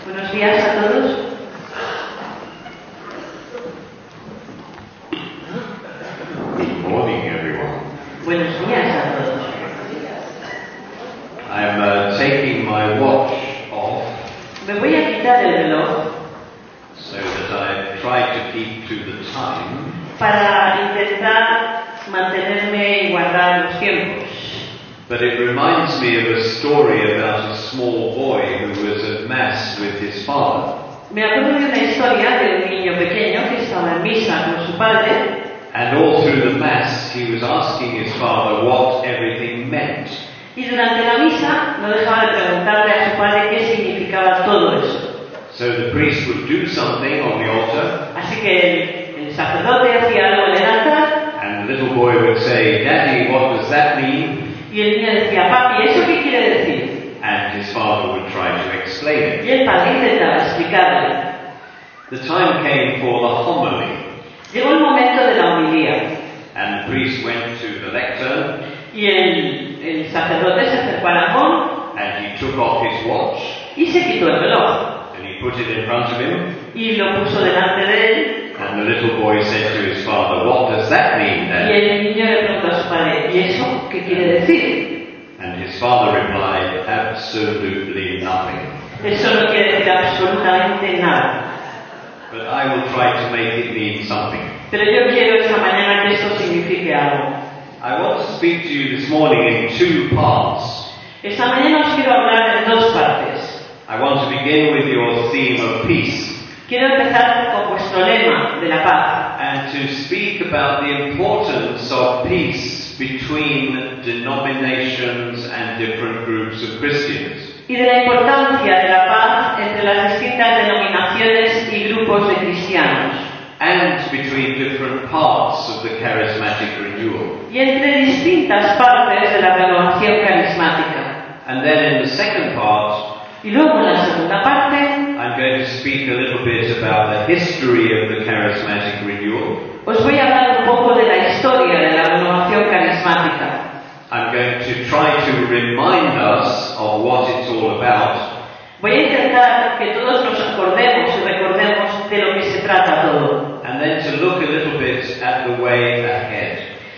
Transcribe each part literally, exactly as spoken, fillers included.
Buenos días a todos. Good morning, everyone. Buenos días a todos. I'm uh, taking my watch off Me voy a quitar el reloj so that I try to keep to the time. para intentar mantenerme y guardar los tiempos. But it reminds me of a story about a small boy who was at Mass with his father. Me acuerdo de una historia de un niño pequeño que estaba en misa con su padre. And all through the Mass he was asking his father what everything meant. Y durante la misa no dejaba de preguntarle a su padre qué significaba todo eso. So the priest would do something on the altar. Así que el, el sacerdote hacía algo en el altar. And the little boy would say, "Daddy, what does that mean?" Y el niño decía, papi, ¿eso qué quiere decir? And his father would try to explain it. Y el padre intentaba explicarle. The time came for the homily. Llegó el momento de la homilía. And the priest went to the lectern. Y el, el sacerdote se acercó al arcón. And he took off his watch. Y se quitó el reloj. And he put it in front of him. Y lo puso delante de él. And the little boy said to his father, "What does that mean Y then?" el niño le preguntó a su padre, ¿y eso qué quiere decir? And his father replied, "Absolutely nothing. Eso no quiere decir absolutamente nada. But I will try to make it mean something." Pero yo quiero esta mañana que esto signifique algo. I want to speak to you this morning in two parts. Esta mañana os quiero hablar en dos partes. I want to begin with your theme of peace. Quiero empezar con vuestro lema de la paz. And to speak about the importance of peace between denominations and different groups of Christians. Y de la importancia de la paz entre las distintas denominaciones y grupos de cristianos. And between different parts of the charismatic renewal. Y entre distintas partes de la renovación carismática. And then in the second part, Y luego en la segunda parte, I'm going to speak a little bit about the history of the charismatic renewal. os voy a hablar un poco de la historia de la renovación carismática. I'm going to try to remind us of what it's all about. Voy a intentar que todos nos acordemos y recordemos de lo que se trata todo. And then to look a little bit at the way ahead.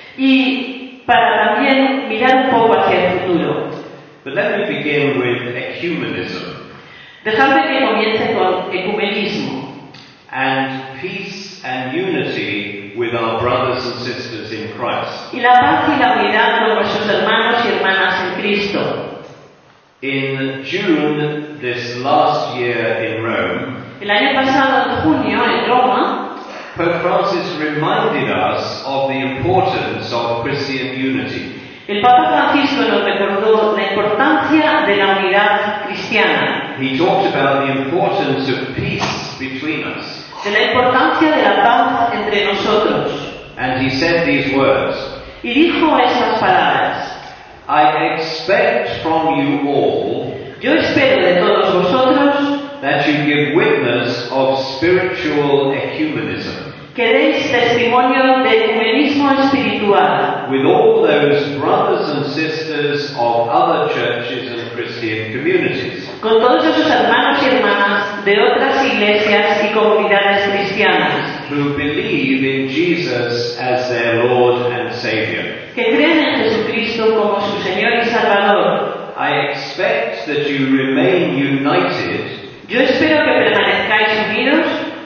Y para también mirar un poco hacia el futuro. But let me begin with ecumenism. Dejadme que comience con ecumenismo. And peace and unity with our brothers and sisters in Christ. Y la paz y la unidad con nuestros hermanos y hermanas en Cristo. In June this last year in Rome, El año pasado, en junio, en Roma, Pope Francis reminded us of the importance of Christian unity. el Papa Francisco nos recordó la importancia de la unidad cristiana, He talked about the importance of peace between us. de la importancia de la paz entre nosotros. And he said these words, Y dijo estas palabras: "I expect from you all yo espero de todos vosotros that you give witness of spiritual ecumenism que deis testimonio de ecumenismo espiritual with all those brothers and sisters of other churches and Christian communities con todos esos hermanos y hermanas de otras iglesias y comunidades cristianas who believe in Jesus as their Lord and Savior. que creen en Jesucristo como su Señor y Salvador. I expect that you remain united Yo espero que permanezcáis unidos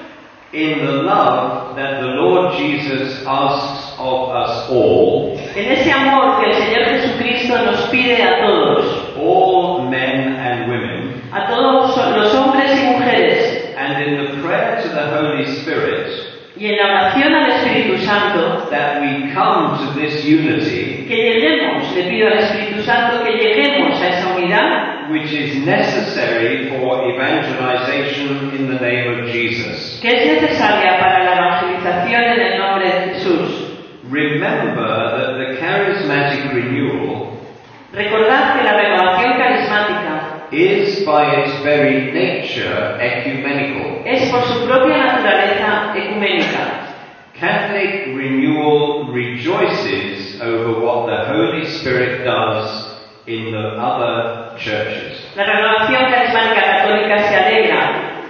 in the love that the Lord Jesus asks of us all, en ese amor que el Señor Jesucristo nos pide a todos, all men and women, a todos los hombres y mujeres, and in the prayer to the Holy Spirit y en la oración al Espíritu Santo, that we come to this unity, que lleguemos, le pido al Espíritu Santo que lleguemos a esa unidad, which is necessary for evangelization in the name of Jesus. que es necesaria para la evangelización en el nombre de Jesús. Remember that the charismatic renewal Recordad que la renovación carismática is by its very nature ecumenical. es por su propia naturaleza ecuménica. Catholic renewal rejoices over what the Holy Spirit does in the other churches. La renovación carismática católica se alegra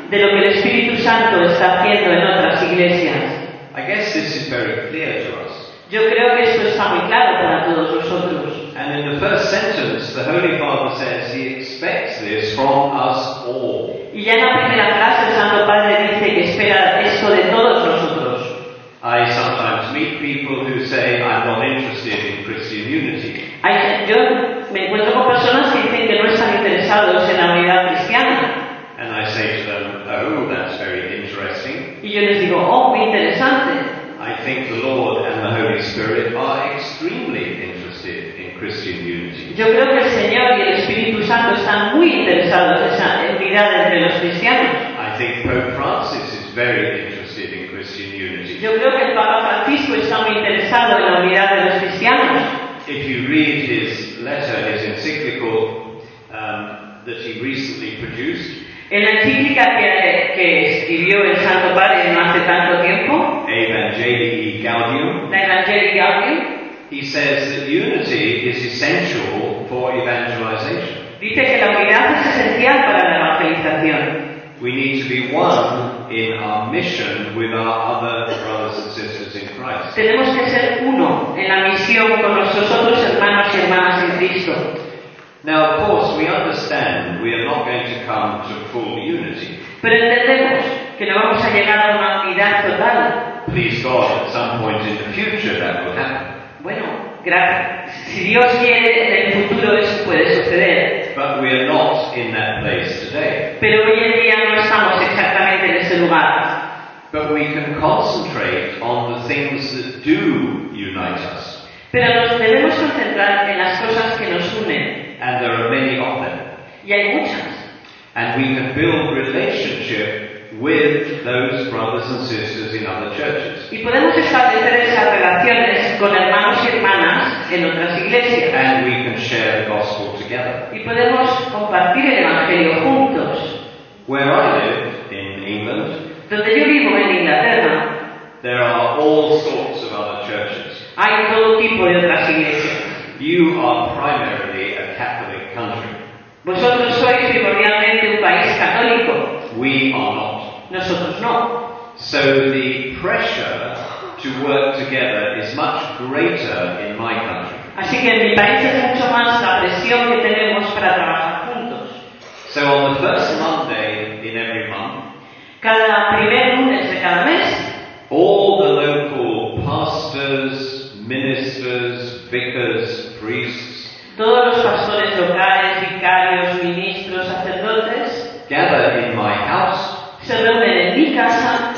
de lo que el Espíritu Santo está haciendo en otras iglesias. I guess this is very clear to us. Yo creo que esto está muy claro para todos nosotros. And in the first sentence, the Holy Father says he expects this from us all. Y ya en la primera frase el Santo Padre dice que espera esto de todos nosotros. I sometimes meet people who say, I'm not interested in Christian unity. Hay, yo me encuentro con personas que dicen que no están interesados en la unidad cristiana. And I say to them, oh, that's very interesting. Y yo les digo, oh, muy interesante. I think the Lord and the Holy Spirit are extremely interested in Christian unity. Yo creo que el Señor y el Espíritu Santo están muy interesados en esa unidad entre los cristianos. I think Pope Francis is very interested in Christian unity. Yo creo que el Papa Francisco está muy interesado en la unidad de los cristianos. If you read his letter, his encyclical um, that he recently produced, En la encíclica que, que escribió el Santo Padre no hace tanto tiempo, Evangelii Gaudium, la Evangelii Gaudium, he says that unity is essential for evangelization. dice que la unidad es esencial para la evangelización. We need to be one in our mission with our other brothers and sisters in Christ. Tenemos que ser uno en la misión con nuestros otros hermanos y hermanas en Cristo. Now, of course, we understand we are not going to come to full unity. Pero entendemos que no vamos a llegar a una unidad total. Please God, at some point in the future that will happen. Bueno, gracias. Si Dios quiere, en el futuro eso puede suceder. But we are not in that place today. Pero hoy en día no estamos exactamente en ese lugar. But we can concentrate on the things that do unite us. Pero nos debemos concentrar en las cosas que nos unen. And there are many of them. Y hay muchas. And we can build relationship with those brothers and sisters in other churches. Y podemos establecer esas relaciones con hermanos y hermanas en otras iglesias. And we can share the gospel together. Y podemos compartir el Evangelio juntos. Where I live, in England, Donde yo vivo, en Inglaterra, there are all sorts of other churches. hay todo tipo de otras iglesias. You are primarily a Catholic country. Vosotros sois primordialmente un país católico. We are not. Nosotros no. So the pressure to work together is much greater in my country. Así que en mi país es mucho más la presión que tenemos para trabajar juntos. So on the first Monday in every month, Cada primer lunes de cada mes, all the local pastors, ministers, vicars, priests todos los pastores locales, vicarios, ministros, sacerdotes, gather in my house. se reúnen en mi casa.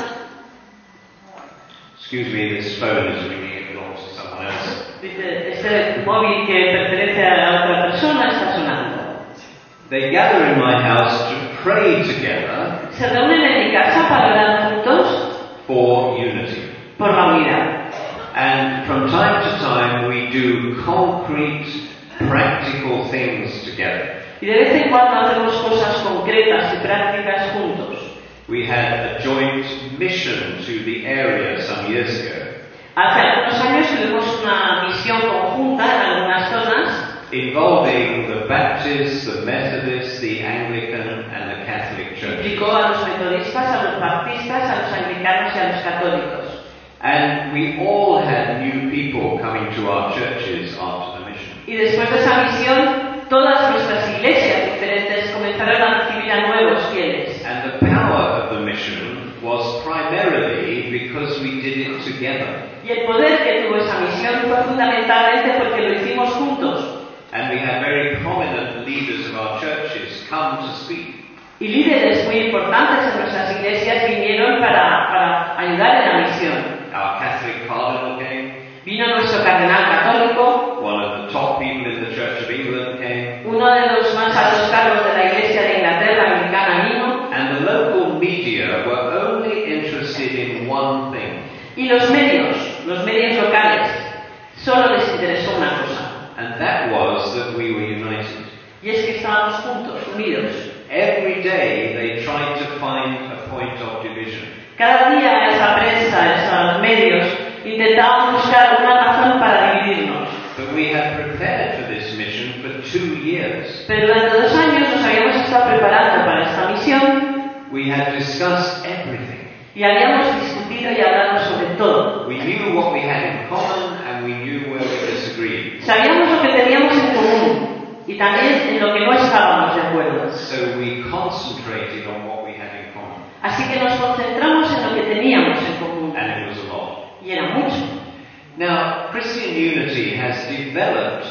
Excuse me, this phone is ringing, it belongs to someone else. Dice, este móvil que pertenece a otra persona está sonando. They gather in my house to pray together Se reúnen en mi casa para orar juntos for unity. por la unidad. And from time to time we do concrete, practical things together. Y de vez en cuando hacemos cosas concretas y prácticas juntos. We had a joint mission to the area some years ago, Hace algunos años tuvimos una misión conjunta en algunas zonas involving the Baptists, the Methodists, the Anglican and the Catholic Church. implicó a los metodistas, a los baptistas, a los anglicanos y a los católicos. And we all had new people coming to our churches after the mission. Y después de esa misión, todas nuestras iglesias diferentes comenzaron a recibir a nuevos fieles. And the power of the mission was primarily because we did it together. Y el poder que tuvo esa misión fue fundamentalmente porque lo hicimos juntos. And we had very prominent leaders of our churches come to speak. Y líderes muy importantes en nuestras iglesias vinieron para, para ayudar en la misión. Our Catholic cardinal came. Vino nuestro cardenal católico, One of the top people in the Church of England came. uno de los más altos cargos de la Iglesia de Inglaterra, anglicana, vino. And the local media were only interested in one thing. Y los medios, los medios locales, solo les interesó una cosa. And that was that we were united. Y es que estábamos juntos, unidos. Every day they tried to find a point of division. Cada día esa prensa, esos medios, intentaban buscar una razón para dividirnos. But we had prepared for this mission for two years. Pero durante dos años nos habíamos estado preparando para esta misión. We had discussed everything. Y habíamos discutido y hablado sobre todo. We knew what we had in common and we knew where we disagreed. Sabíamos lo que teníamos en común y también en lo que no estábamos de acuerdo. So we concentrated on what we had in common. Así que nos concentramos en lo que teníamos en común. And it was a lot. Y era mucho. Now, Christian unity has developed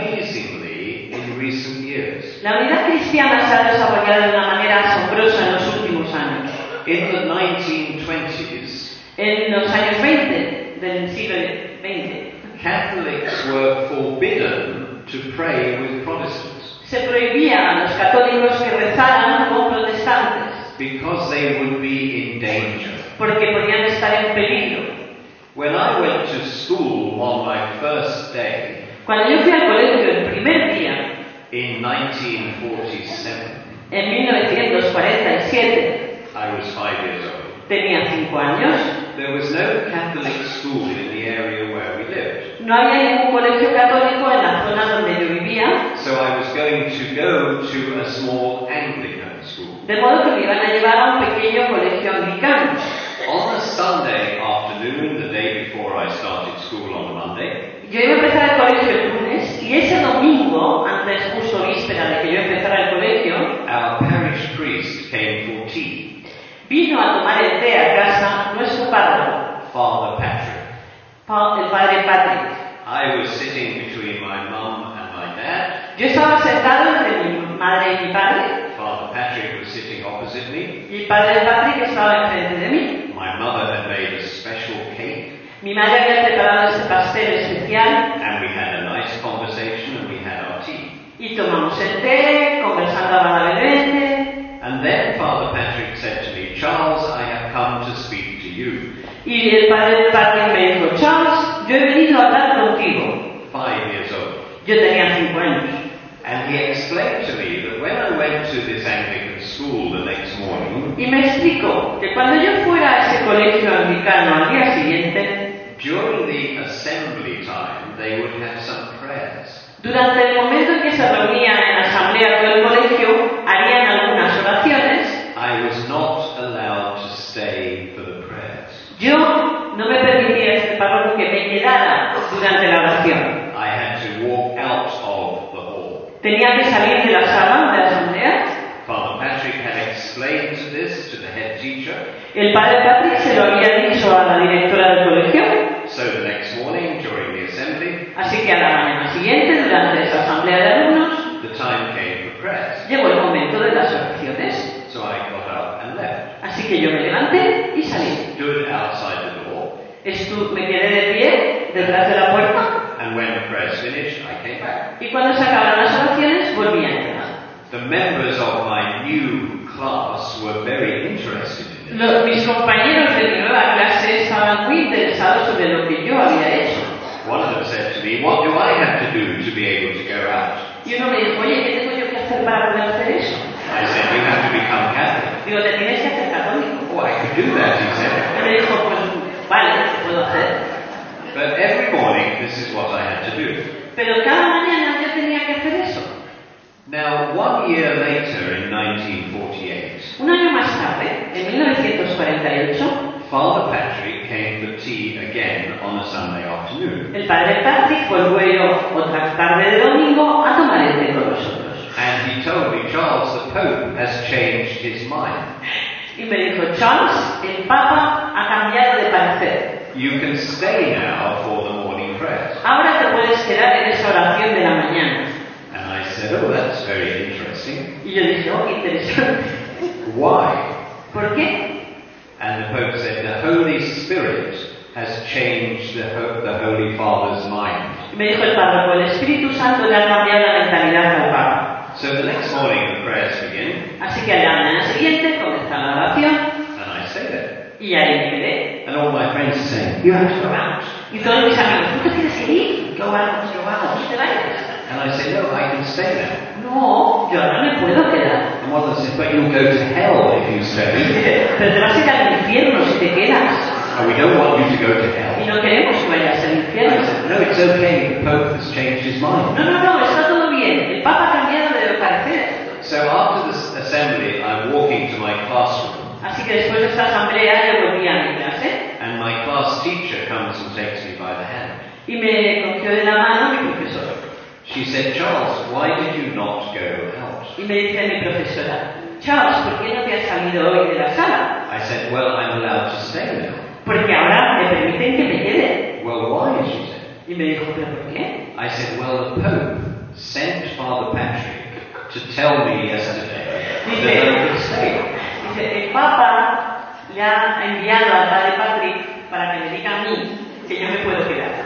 amazingly in recent years. La unidad cristiana se ha desarrollado de una manera asombrosa en los últimos años. In the nineteen twenties, En los años veinte del siglo veinte, Catholics were forbidden to pray with Protestants se prohibía a los católicos que rezaran con protestantes because they would be in danger. porque podían estar en peligro. When I went to school on my first day Cuando yo fui al colegio el primer día, in nineteen forty-seven, en mil novecientos cuarenta y siete, I was five years old. tenía cinco años, There was no Catholic school in the area where we lived. no había ningún colegio católico en la zona donde yo vivía, So I was going to go to a small Anglican school. de modo que me iban a llevar a un pequeño colegio anglicano. On a Sunday afternoon, the day before I started school on a Monday, Yo iba a empezar el colegio el lunes y ese domingo, antes justo víspera de que yo empezara el colegio, our parish priest came for tea, vino a tomar el té a casa nuestro párroco, Father Patrick. pa- el padre Patrick. I was sitting between my mum and my dad. Yo estaba sentado entre mi madre y mi padre, Father Patrick was sitting opposite me. y el padre Patrick estaba enfrente de mí. My mother had made a special cake, Mi madre había preparado ese pastel especial and we had a nice conversation and we had our tea. y tomamos el té, conversando amablemente. And then Father Patrick said to me, Charles, I have come to speak to you. Y el padre Patrick me dijo, Charles, yo he venido a hablar contigo. Five years old. Yo tenía cinco años. And he explained to me that when I went to this Anglican school the next morning, Y me explicó que cuando yo fuera a ese colegio anglicano al día siguiente, during the assembly time, they would have some prayers. durante el momento en que se reunían en la asamblea todo el colegio, harían algunas oraciones. I was not allowed to stay for the prayers. Yo no me permitía este párroco que me quedara durante la oración. I had to walk out of the hall. Tenía que salir de la sala de la asamblea. Father Patrick had explained this to the head teacher. El padre Patrick se lo había dicho a la directora del colegio. So the next morning, during the assembly, Así que a la mañana siguiente, durante esa asamblea de alumnos, the time came for prayers. llegó el momento de las oraciones. So I got up and left. Así que yo me levanté y salí. Stood outside the door, Estu me quedé de pie detrás de la puerta and when the prayers finished, I came back. y cuando se acabaron las oraciones volví a entrar. The members of my new class were very interested in it. Los, mis compañeros de mi nueva clase estaban muy interesados sobre lo que yo había hecho. One of them said to me, what do I have to do to be able to go out? Y uno me dijo, oye, ¿qué tengo yo que hacer para poder hacer eso? I said, you have to become Catholic. Digo, te tienes que hacer católico. Oh, I could do that, he Y said. me dijo, pues vale, lo puedo hacer. But every morning, this is what I had to do. Pero cada mañana yo tenía que hacer eso. Now, one year later, in nineteen forty-eight, Un año más tarde, en mil novecientos cuarenta y ocho, Father Patrick came for tea again on a Sunday afternoon. el padre Patrick volvió otra tarde de domingo a tomar el té con nosotros. And he told me, Charles, the Pope has changed his mind. Y me dijo, Charles, el Papa ha cambiado de parecer. You can stay now for the morning prayers. Ahora te puedes quedar en esa oración de la mañana. And I said, oh, that's very interesting. Y yo dije, oh, qué interesante. Why? ¿Por qué? And the Pope said, the Holy Spirit has changed the, Ho- the Holy Father's mind. Y me dijo el párroco, el Espíritu Santo le ha cambiado la mentalidad al Papa. So the next morning the prayers begin, Así que a la mañana siguiente comenzó la oración and I say that. y ahí me quedé. And all my friends are saying, you have to go out. Y todos mis amigos, ¿tú te quieres ir? Go out, go out, no te vayas. And I say, no, I can stay there. No, yo ahora me puedo quedar. And one of them says, but you'll go to hell if you stay. Pero te vas a ir al infierno si te quedas. And we don't want you to go to Y hell. no queremos que vayas al I infierno. said, no, it's okay, the Pope has changed his mind. No, no, no, está todo bien. El Papa ha cambiado de parecer. So So after this assembly, I'm walking to my classroom, Así que después de esta asamblea yo volví a mi clase and my class teacher comes and takes me by the hand. y me cogió de la mano mi profesora. She said, Charles, why did you not go out? Y me dice mi profesora, Charles, ¿por qué no te has salido hoy de la sala? I said, well, I'm allowed to stay now. Porque ahora me permiten que me quede. Well, why? She said. Y me dijo, ¿pero por qué? I said, well, the Pope sent Father Patrick to tell me yesterday that I could stay. Dice, el Papa le ha enviado al Padre Patrick para que me diga a mí que yo me puedo quedar.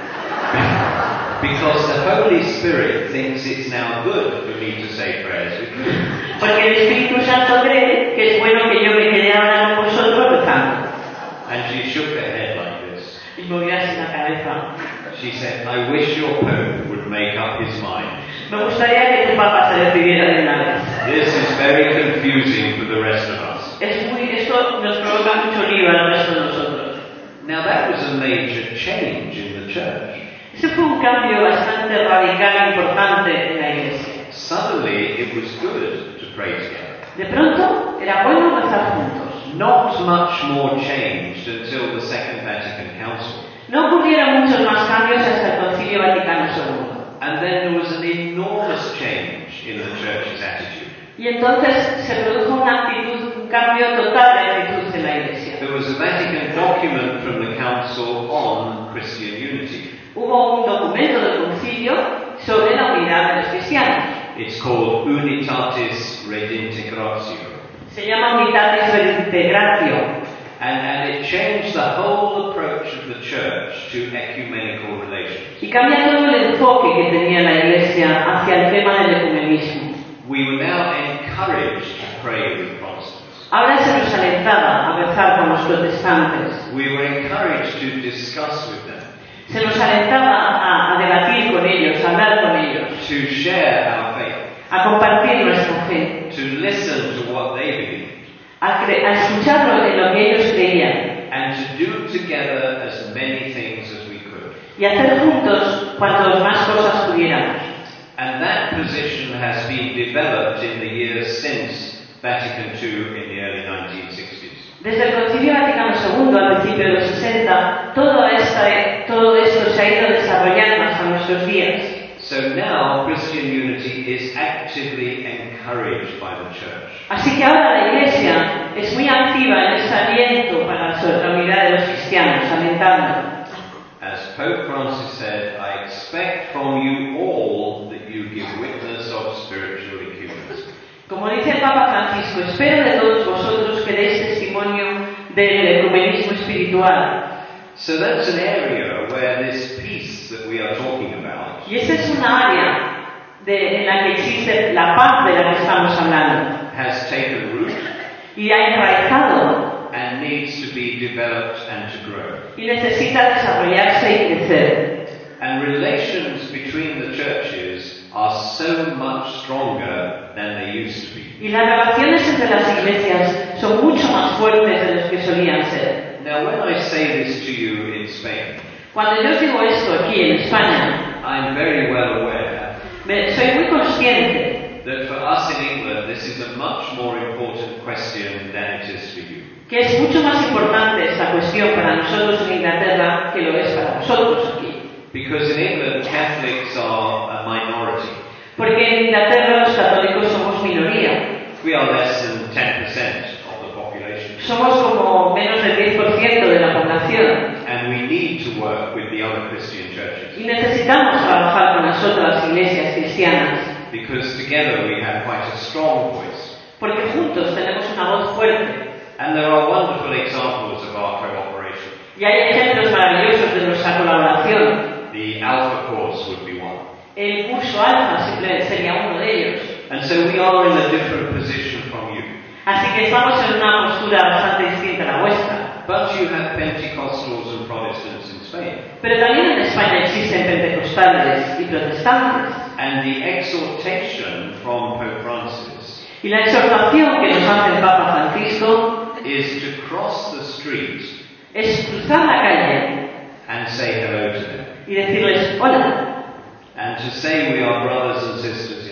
Because the Holy Spirit thinks it's now good for me to say prayers with you. Porque el Espíritu Santo cree que es bueno que yo me quede ahora con vosotros rezando. And she shook her head like this. Y movió así la cabeza. She said, I wish your Pope would make up his mind. Me gustaría que tu Papa se decidiera de una vez. This is very confusing for the rest of us. Es muy, esto nos provoca mucho lío al resto de nosotros. Now that was a major change in the church. Ese fue un cambio bastante radical e importante en la iglesia. Suddenly it was good to pray together. De pronto era bueno rezar juntos. Not much more changed until the Second Vatican Council. No ocurrieron muchos más cambios hasta el Concilio Vaticano segundo. And then there was an enormous change in the church's attitude. Y entonces se produjo una actitud, un cambio total de actitud en la iglesia. There was a Vatican document from the Council on Christian unity. Hubo un documento del concilio sobre la unidad de los cristianos. It's called Unitatis Redintegratio. Se llama Unitatis Redintegratio. And, and it changed the whole approach of the church to ecumenical relations. Y cambia todo el enfoque que tenía la iglesia hacia el tema del ecumenismo. We were now encouraged to pray with Protestants. Ahora se nos alentaba a rezar con los protestantes. We were encouraged to discuss with them. Se nos alentaba a, a debatir con ellos, a hablar con ellos, To share our faith. a compartir nuestra fe, To listen to what they believe. a, cre- a escucharlo en lo que ellos creían And to do together as many things as we could. y hacer juntos cuantas más cosas pudiéramos. And that position has been developed in the years since Vatican two in the early nineteen sixties. Desde el Concilio Vaticano segundo al principio de los sesenta, todo, esta, todo esto se ha ido desarrollando hasta nuestros días. So now Christian unity is actively encouraged by the church. Así que ahora la Iglesia es muy activa en ese aliento para la unidad de los cristianos, alentando. As Pope Francis said, I expect from you all that you give witness of spiritual ecumenism. Como dice el Papa Francisco, espero de todos vosotros que deis testimonio del ecumenismo espiritual. So that's an area where this peace that we are talking about Y esa es una área de, en la que existe la paz de la que estamos hablando. has taken root Y ha enraizado and needs to be developed and to grow. y necesita desarrollarse y crecer. And relations between the churches are so much stronger than they used to be. Y las relaciones entre las iglesias son mucho más fuertes de las que solían ser. Now when I say this to you in Spain, Cuando yo digo esto aquí en España, I'm very well aware me, soy muy consciente that for us in England this is a much more important question than it is for you. que es mucho más importante esta cuestión para nosotros en Inglaterra que lo es para vosotros aquí. Because in England Catholics are a minority. Porque en Inglaterra los católicos somos minoría. We are less than ten percent of the population. Somos como menos del diez por ciento de la población. And we need to work with the other Christian churches. Y necesitamos trabajar con las otras iglesias cristianas. Because together we have quite a strong voice. Porque juntos tenemos una voz fuerte. And there are wonderful examples of our cooperation. Y hay ejemplos maravillosos de nuestra colaboración. The Alpha course would be one. El curso Alfa simplemente sería uno de ellos. And so we are in a different position from you. Así que estamos en una postura bastante distinta a la vuestra. But you have Pentecostals and Protestants in Spain. Pero también en España existen pentecostales y protestantes. And the exhortation from Pope Francis Y la exhortación que nos hace el Papa Francisco is to cross the street es cruzar la calle and say hello to them. y decirles hola. And to say we are brothers and sisters in Christ.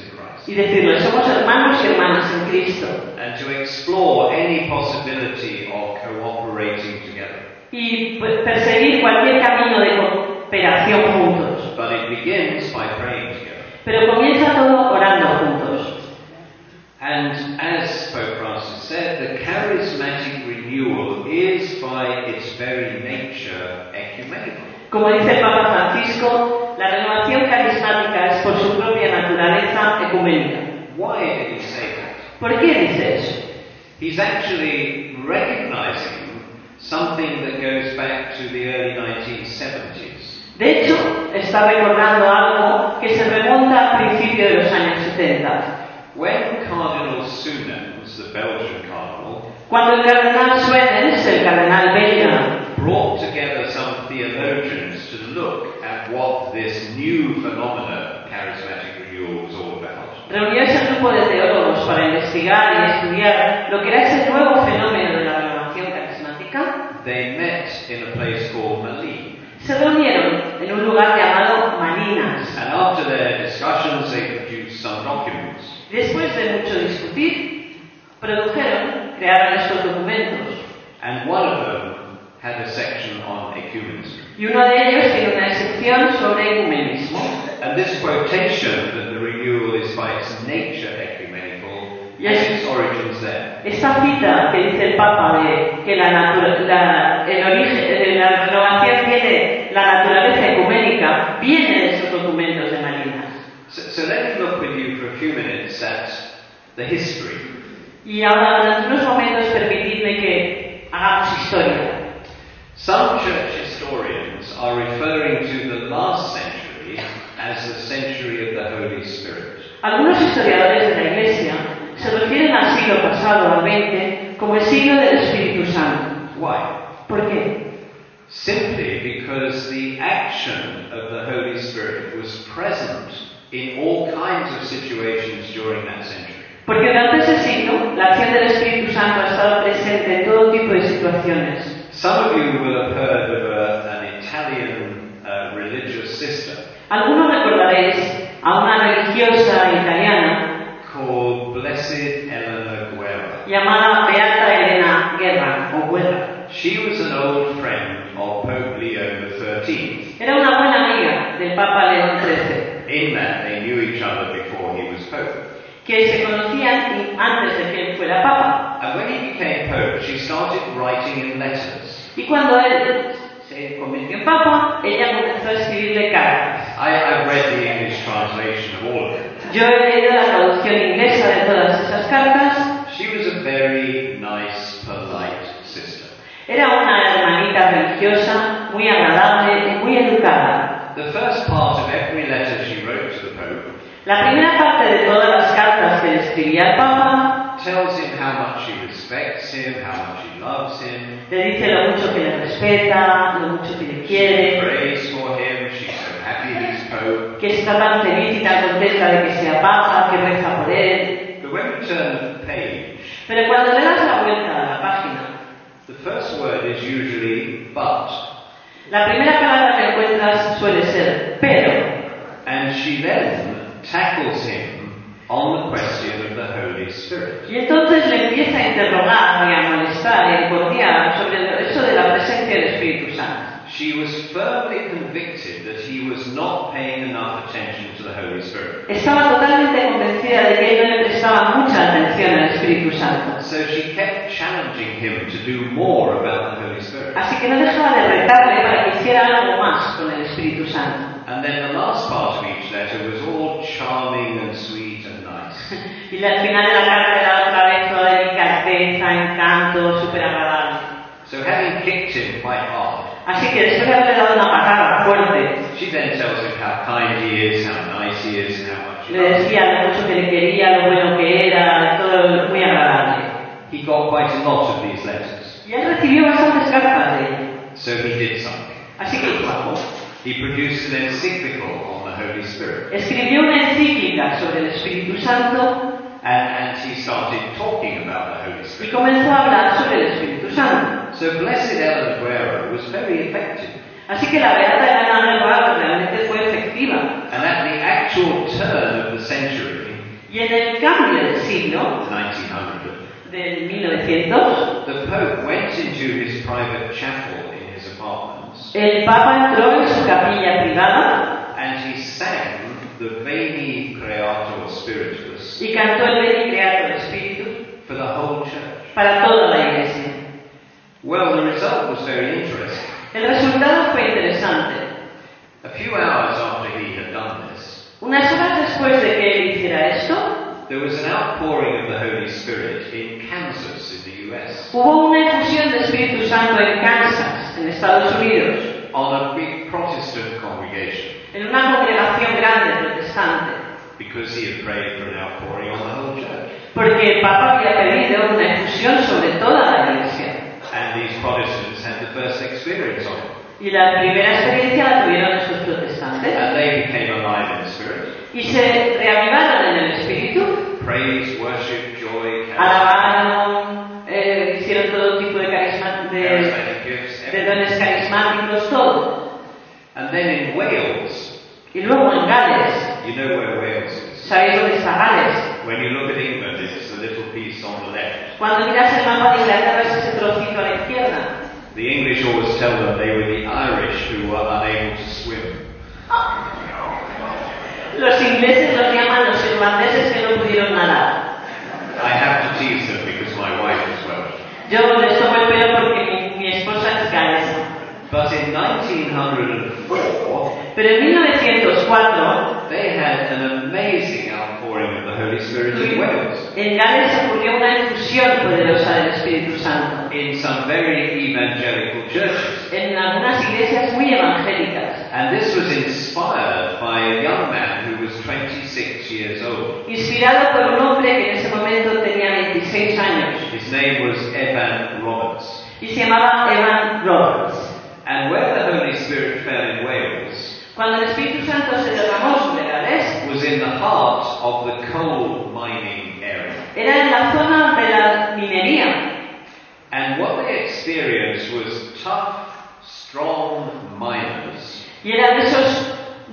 y decirles, somos hermanos y hermanas en Cristo. And to explore any possibility of cooperating together. Y pues, perseguir cualquier camino de cooperación juntos. But it begins by praying together. Pero comienza todo orando juntos. And as Pope Francis said, the charismatic renewal is by its very nature ecumenical. Como dice el Papa Francisco, la renovación carismática es por su propia naturaleza ecuménica. Why did he say that? ¿Por qué dice eso? He's actually recognizing something that goes back to the early nineteen seventies. De hecho, está recordando algo que se remonta al principio de los años setenta. When Cardinal Suenens, the Belgian cardinal, Cuando el cardenal Suenens, el cardenal belga, brought together some theologians to look at what this new phenomenon, charismatic renewal, was all about. reunió ese grupo de teólogos para investigar y estudiar lo que era ese nuevo fenómeno de la renovación carismática. They met in a place called Malines. Se reunieron en un lugar llamado Malinas. And after their discussions, they produced some documents. Después de mucho discutir, produjeron, crearon estos documentos. And one of them had a section on ecumenism. Y uno de ellos tiene una sección sobre ecumenismo. And this quotation that the renewal is by its nature ecumenical Yes. has its origins there. Esta cita que dice el Papa de que la, natura, la, el origen, de la renovación tiene la naturaleza ecuménica viene de esos documentos de Malinas. So, so let me look with you for a few minutes at the history. Y ahora, durante unos momentos, permitidme que hagamos historia. Some church historians are referring to the last century as the century of the Holy Spirit. Algunos historiadores de la Iglesia se refieren al siglo pasado, al veinte, como el siglo del Espíritu Santo. Why? ¿Por qué? Simply because the action of the Holy Spirit was present in all kinds of situations during that century. Porque durante ese siglo, la acción del Espíritu Santo ha estado presente en todo tipo de situaciones. Some of you will have heard of a, an Italian uh, religious sister Algunos recordaréis a una religiosa italiana called Blessed Eleanor Guerra. llamada Beata Elena Guerra o Guerra. She was an old friend of Pope Leo the thirteenth. Era una buena amiga del Papa León trece, In that they knew each other before he was Pope. que se conocían antes de que él fuera Papa. And when he became Pope, she started writing in letters. Y cuando él se convirtió en Papa, ella comenzó a escribirle cartas. I, I've read the English translation of all of them. Yo he leído la traducción inglesa de todas esas cartas. She was a very nice, polite sister. Era una hermanita religiosa, muy agradable y muy educada. The first part of every letter she wrote to the Pope La primera parte de todas las cartas que le escribía al Papa tells him how much she respects him, how much she loves him. le dice lo mucho que le respeta, lo mucho que le She quiere, prays for him, she's so happy he's Pope. que está tan feliz y tan contenta de que sea Papa, que reza por él. But when you turn the page, Pero cuando le das la vuelta a la página, the first word is usually but. la primera palabra que encuentras suele ser pero. And she then tackles him on the question of the Holy Spirit. Y entonces le empieza a interrogar y a molestar y a encordiar sobre eso de la presencia del Espíritu Santo. She was firmly convicted that he was not paying enough attention to the Holy Spirit. Estaba totalmente convencida de que él no le prestaba mucha atención al Espíritu Santo. So she kept challenging him to do more about the Holy Spirit. Así que no dejaba de retarle para que hiciera algo más con el Espíritu Santo. And then the last part of each letter was all charming and sweet and nice. Y al final de la carta era otra vez toda delicadeza, encanto, súper agradable. So having kicked him quite hard, Así que después de haberle dado una patada fuerte, she then tells him how kind he is, how nice he is, and how much he le loves him. decía lo mucho que le quería, lo bueno que era, todo muy agradable. He got quite a lot of these letters. Y él recibió bastantes cartas de ella. So he did something. Así que hizo algo. He produced an encyclical on the Holy Spirit. Escribió una encíclica sobre el Espíritu Santo And, and he started talking about the Holy y Spirit. comenzó a hablar sobre el Espíritu Santo. So Blessed Eleanor Guerra was very effective. Así que la beata Elena Guerra realmente fue efectiva. And at the actual turn of the century, Y en el cambio de siglo, nineteen hundred, del mil novecientos, the Pope went into his private chapel in his apartments el Papa entró en su capilla privada and he sang the Veni Creator Spiritus y cantó el Veni Creator Spiritus for the whole church. para toda la iglesia. Well, the result was very interesting. El resultado fue interesante. A few hours after he had done this, Unas horas después de que él hiciera esto, there was an outpouring of the Holy Spirit in Kansas in the U S hubo una efusión de Espíritu Santo en Kansas, en Estados Unidos, on a big Protestant congregation en una congregación grande protestante, because he had prayed for an outpouring on the whole church. porque el Papa había pedido una efusión sobre toda la iglesia. And these Protestants had the first experience of it. Y la primera experiencia la tuvieron estos protestantes. And they became alive in the Spirit. Y se reavivaron en el espíritu, Praise, worship, joy, charisma, alabaron, eh, hicieron todo tipo de, carisma, de, charismatic gifts, de everything. dones carismáticos, todo. And then in Wales, Y luego en Gales, you know where Wales is. ¿sabéis dónde está Gales? When you look at England, it's the little piece on the left. Cuando miras el mapa de Inglaterra es ese trocito a la izquierda. The English always tell them they were the Irish who were unable to swim. Los ingleses los llaman los irlandeses que no pudieron nadar. I have to tease them because my wife is Welsh. Yo les tomo el pelo porque mi, mi esposa es galesa. But in nineteen oh four, Pero en mil novecientos cuatro, they had an amazing outpouring of the Holy Spirit in Wales. en Gales ocurrió una infusión poderosa del Espíritu Santo. In some very evangelical churches. En algunas iglesias muy evangélicas. And this was inspired by a young man who was twenty-six years old. Inspirado por un hombre que en ese momento tenía veintiséis años. His name was Evan Roberts. Y se llamaba Evan Roberts. And where the Holy Spirit fell in Wales Cuando el Espíritu Santo se derramó sobre Gales, was in the heart of the coal mining area. era en la zona de la minería. And what they experienced was tough, strong miners Y eran esos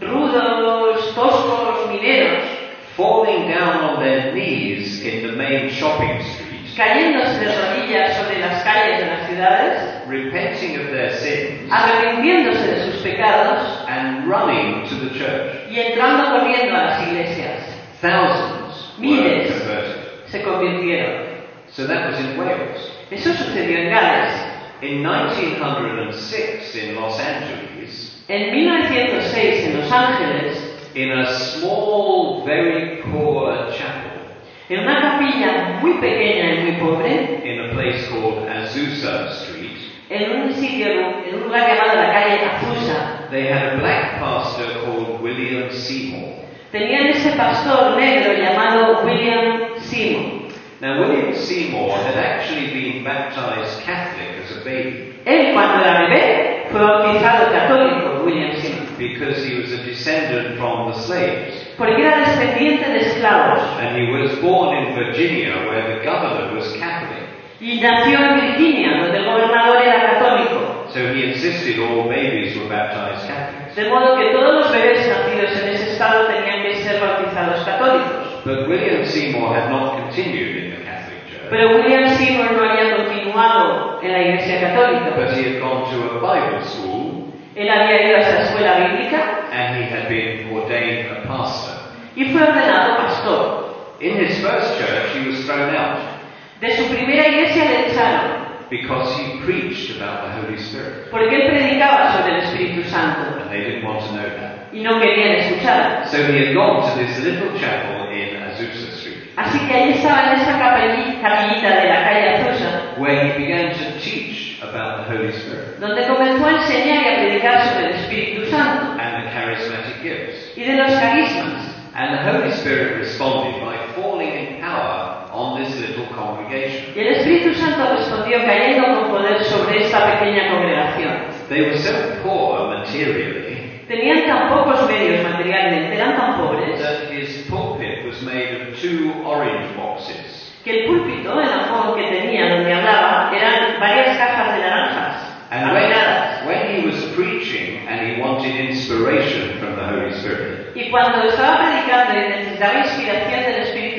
rudos, toscos mineros, falling down on their knees in the main shopping street, cayéndose de rodillas sobre las calles de las ciudades, repenting of their sins, arrepintiéndose de sus pecados and running to the church. y entrando corriendo a las iglesias. Thousands were Miles converted. se convirtieron. So that was in Wales. Eso sucedió en Gales. In nineteen oh six in Los Angeles, En mil novecientos seis, en Los Ángeles, in a small, very poor chapel, en una capilla muy pequeña y muy pobre, in a place called Azusa Street, en un sitio, en un lugar llamado la calle Azusa, they had a black pastor called William Seymour. tenían ese pastor negro llamado William Seymour. Now, William Seymour had actually been baptized Catholic as a baby Él, cuando era bebé, fue bautizado católico, William Seymour, because he was a descendant from the slaves. porque era descendiente de esclavos And he was born in Virginia where the governor was Catholic. y nació en Virginia, donde el gobernador era católico. So he insisted all babies were baptized Catholics. De modo que todos los bebés nacidos en ese estado tenían que ser bautizados católicos. But William Seymour had not continued in the Catholic Church, Pero William Seymour no había continuado en la Iglesia Católica. but he had gone to a Bible school Él había ido a esa escuela bíblica and he had been ordained a pastor. y fue ordenado pastor. In his first church he was thrown out De su primera iglesia le echaron because he preached about the Holy Spirit porque él predicaba sobre el Espíritu Santo and they didn't want to know that. y no querían escuchar. So he had gone to this little chapel in Azusa Street Así que allí estaba en esa capelli- capillita de la calle Azusa, where he began to teach about the Holy Spirit donde comenzó a enseñar y a predicar sobre el Espíritu Santo and the charismatic gifts. y de los carismas. And the Holy Spirit responded by falling in power on this little congregation. Y el Espíritu Santo respondió cayendo con poder sobre esta pequeña congregación. They were so poor materially Tenían tan pocos medios materialmente, eran tan pobres, that his pulpit was made of two orange boxes. que el púlpito, el amor que tenía donde hablaba, eran varias cajas de naranjas, And when, apiladas. when he was preaching and he wanted inspiration from the Holy Spirit, Y cuando estaba predicando y necesitaba inspiración del Espíritu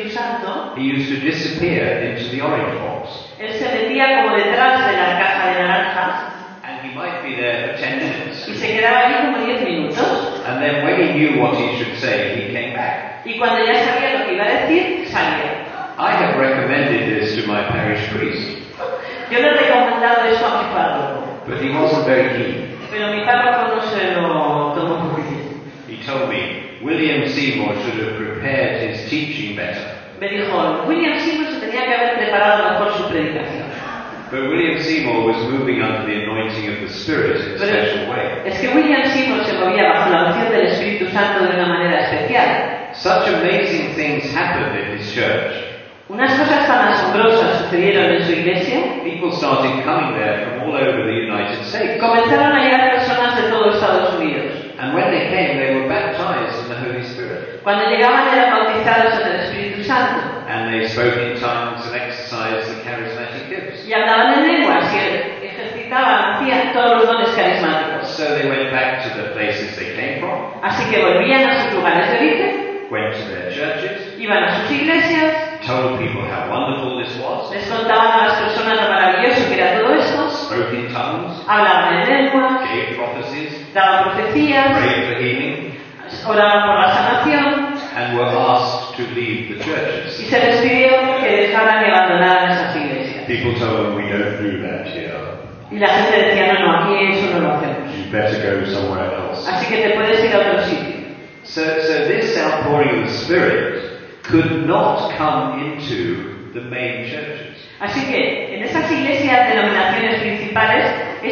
used to disappear into the orange box. Él se metía como detrás de la caja de naranjas And he might be there for ten minutes. y se quedaba allí como diez minutos. And then when he knew what he should say, he came back. Y cuando ya sabía lo que iba a decir, salía. I have recommended this to my parish priest, Yo le he recomendado eso a mi párroco, but he wasn't very keen. pero mi párroco no se lo tomó muy bien. He told me William Seymour should have prepared his teaching better. Me dijo, William Seymour se tenía que haber preparado mejor su predicación. But William Seymour was moving under the anointing of the Spirit in a Pero special way. es que William Seymour se movía bajo la unción del Espíritu Santo de una manera especial. Such amazing things happened in his church. Unas cosas tan asombrosas sucedieron en su iglesia. People started coming there from all over the United States. Comenzaron a llegar personas de todo Estados Unidos. And when they came, they were baptized in the Holy Spirit. Cuando llegaban eran bautizados en el Espíritu Santo. And they spoke in tongues and exercised the charismatic gifts. Y hablaban en lenguas y ejercitaban, hacían todos los dones carismáticos. So they went back to the places they came from, Así que volvían a sus lugares de origen, went to their churches, iban a sus iglesias, told people how wonderful this was, les contaban a las personas lo maravilloso que era todo esto, spoke in tongues, hablaban en lenguas, gave prophecies, daban profecías, prayed for healing, oraban por la sanación and were asked to leave the y churches. se les pidió que dejaran y abandonaran esas iglesias. People told them, we don't do that here. Y la gente decía, no, no, aquí eso no lo hacemos. You better go somewhere else. Así que te puedes ir a otro sitio. So, so this outpouring of the Spirit could not come into the main churches. Así que en esas iglesias, denominaciones principales,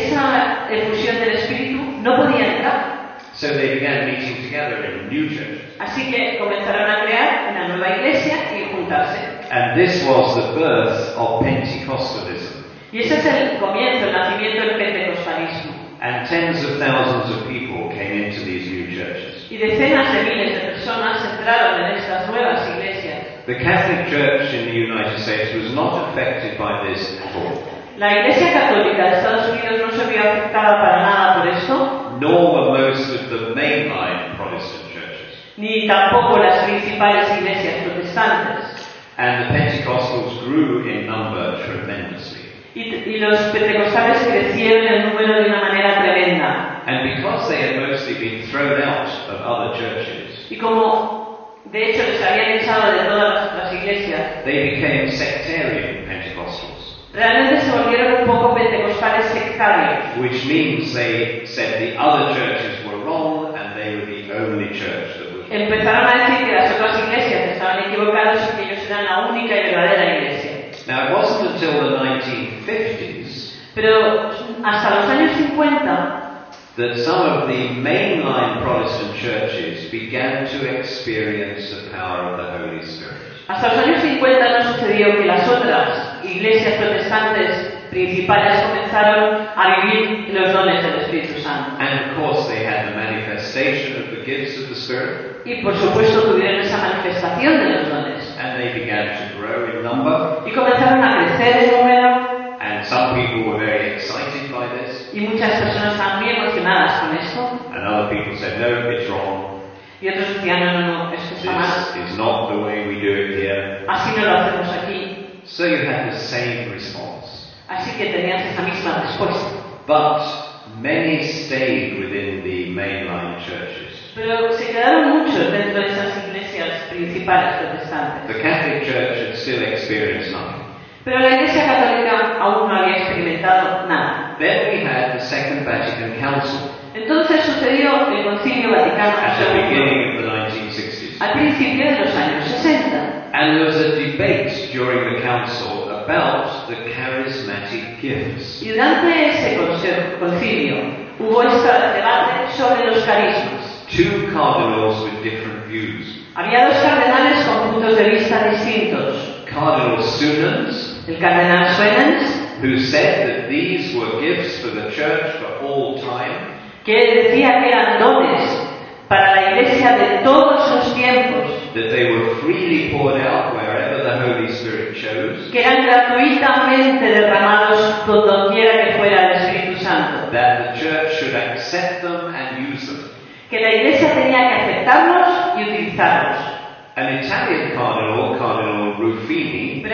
esa efusión del Espíritu no podía entrar. So they began meeting together in new churches. Así que comenzaron a crear una nueva iglesia y juntarse. And this was the birth of Pentecostalism. Y ese es el comienzo, el nacimiento del pentecostalismo. And tens of thousands of people came into these new churches. Y decenas de miles de personas entraron en estas nuevas iglesias. The Catholic Church in the United States was not affected by this at all. La Iglesia Católica de Estados Unidos no se vio afectada para nada por esto, Nor were most of the mainline Protestant churches. ni tampoco las principales iglesias protestantes. And the Pentecostals grew in number tremendously. Y, y los pentecostales crecieron en número de una manera tremenda. And because they had mostly been thrown out of other churches, Y como de hecho les habían echado de todas las otras iglesias, they became sectarian Pentecostals, realmente se volvieron un poco pentecostales sectarios. which means they said the other churches were wrong and they were the only church that was wrong. Empezaron a decir que las otras iglesias estaban equivocadas y que ellos eran la única y verdadera iglesia. Now, it wasn't until the nineteen fifties Pero hasta los años cincuenta, that some of the mainline Protestant churches began to experience the power of the Holy Spirit. hasta los años cincuenta no sucedió que las otras iglesias protestantes principales comenzaron a vivir los dones del Espíritu Santo. And of course, they had the manifestation of the gifts of the Spirit, Y por supuesto tuvieron esa manifestación de los dones. and they began to grow in number. Y comenzaron a crecer en número, And some people were very excited by this, y muchas personas estaban muy emocionadas con esto. and other people said, no, it's wrong. Y otros decían, no, no, no, esto está mal. This is not the way we do it here. Así no lo hacemos aquí. So you had the same response. Así que tenías esa misma respuesta. But many stayed within the mainline churches. Pero se quedaron muchos dentro de esas iglesias principales protestantes. The Catholic Church had still experienced nothing. Pero la Iglesia Católica aún no había experimentado nada. Then we had the Second Vatican Council Entonces sucedió el Concilio Vaticano at the segundo beginning of the nineteen sixties. al principio de los años sesenta. And there was a debate during the council about the charismatic gifts. Y durante ese conse- concilio hubo este debate sobre los carismas. Two cardinals with different views. Había dos cardenales con puntos de vista distintos. Cardinal Sunans, El cardenal Suenens, who said that these were gifts for the church for all time, que decía que eran dones para la Iglesia de todos los tiempos, that they were freely poured out wherever the Holy Spirit chose, que eran gratuitamente derramados por dondequiera que fuera el Espíritu Santo, that the church should accept them and use them. que la Iglesia tenía que aceptarlos y utilizarlos. An Italian cardinal, Cardinal Ruffini,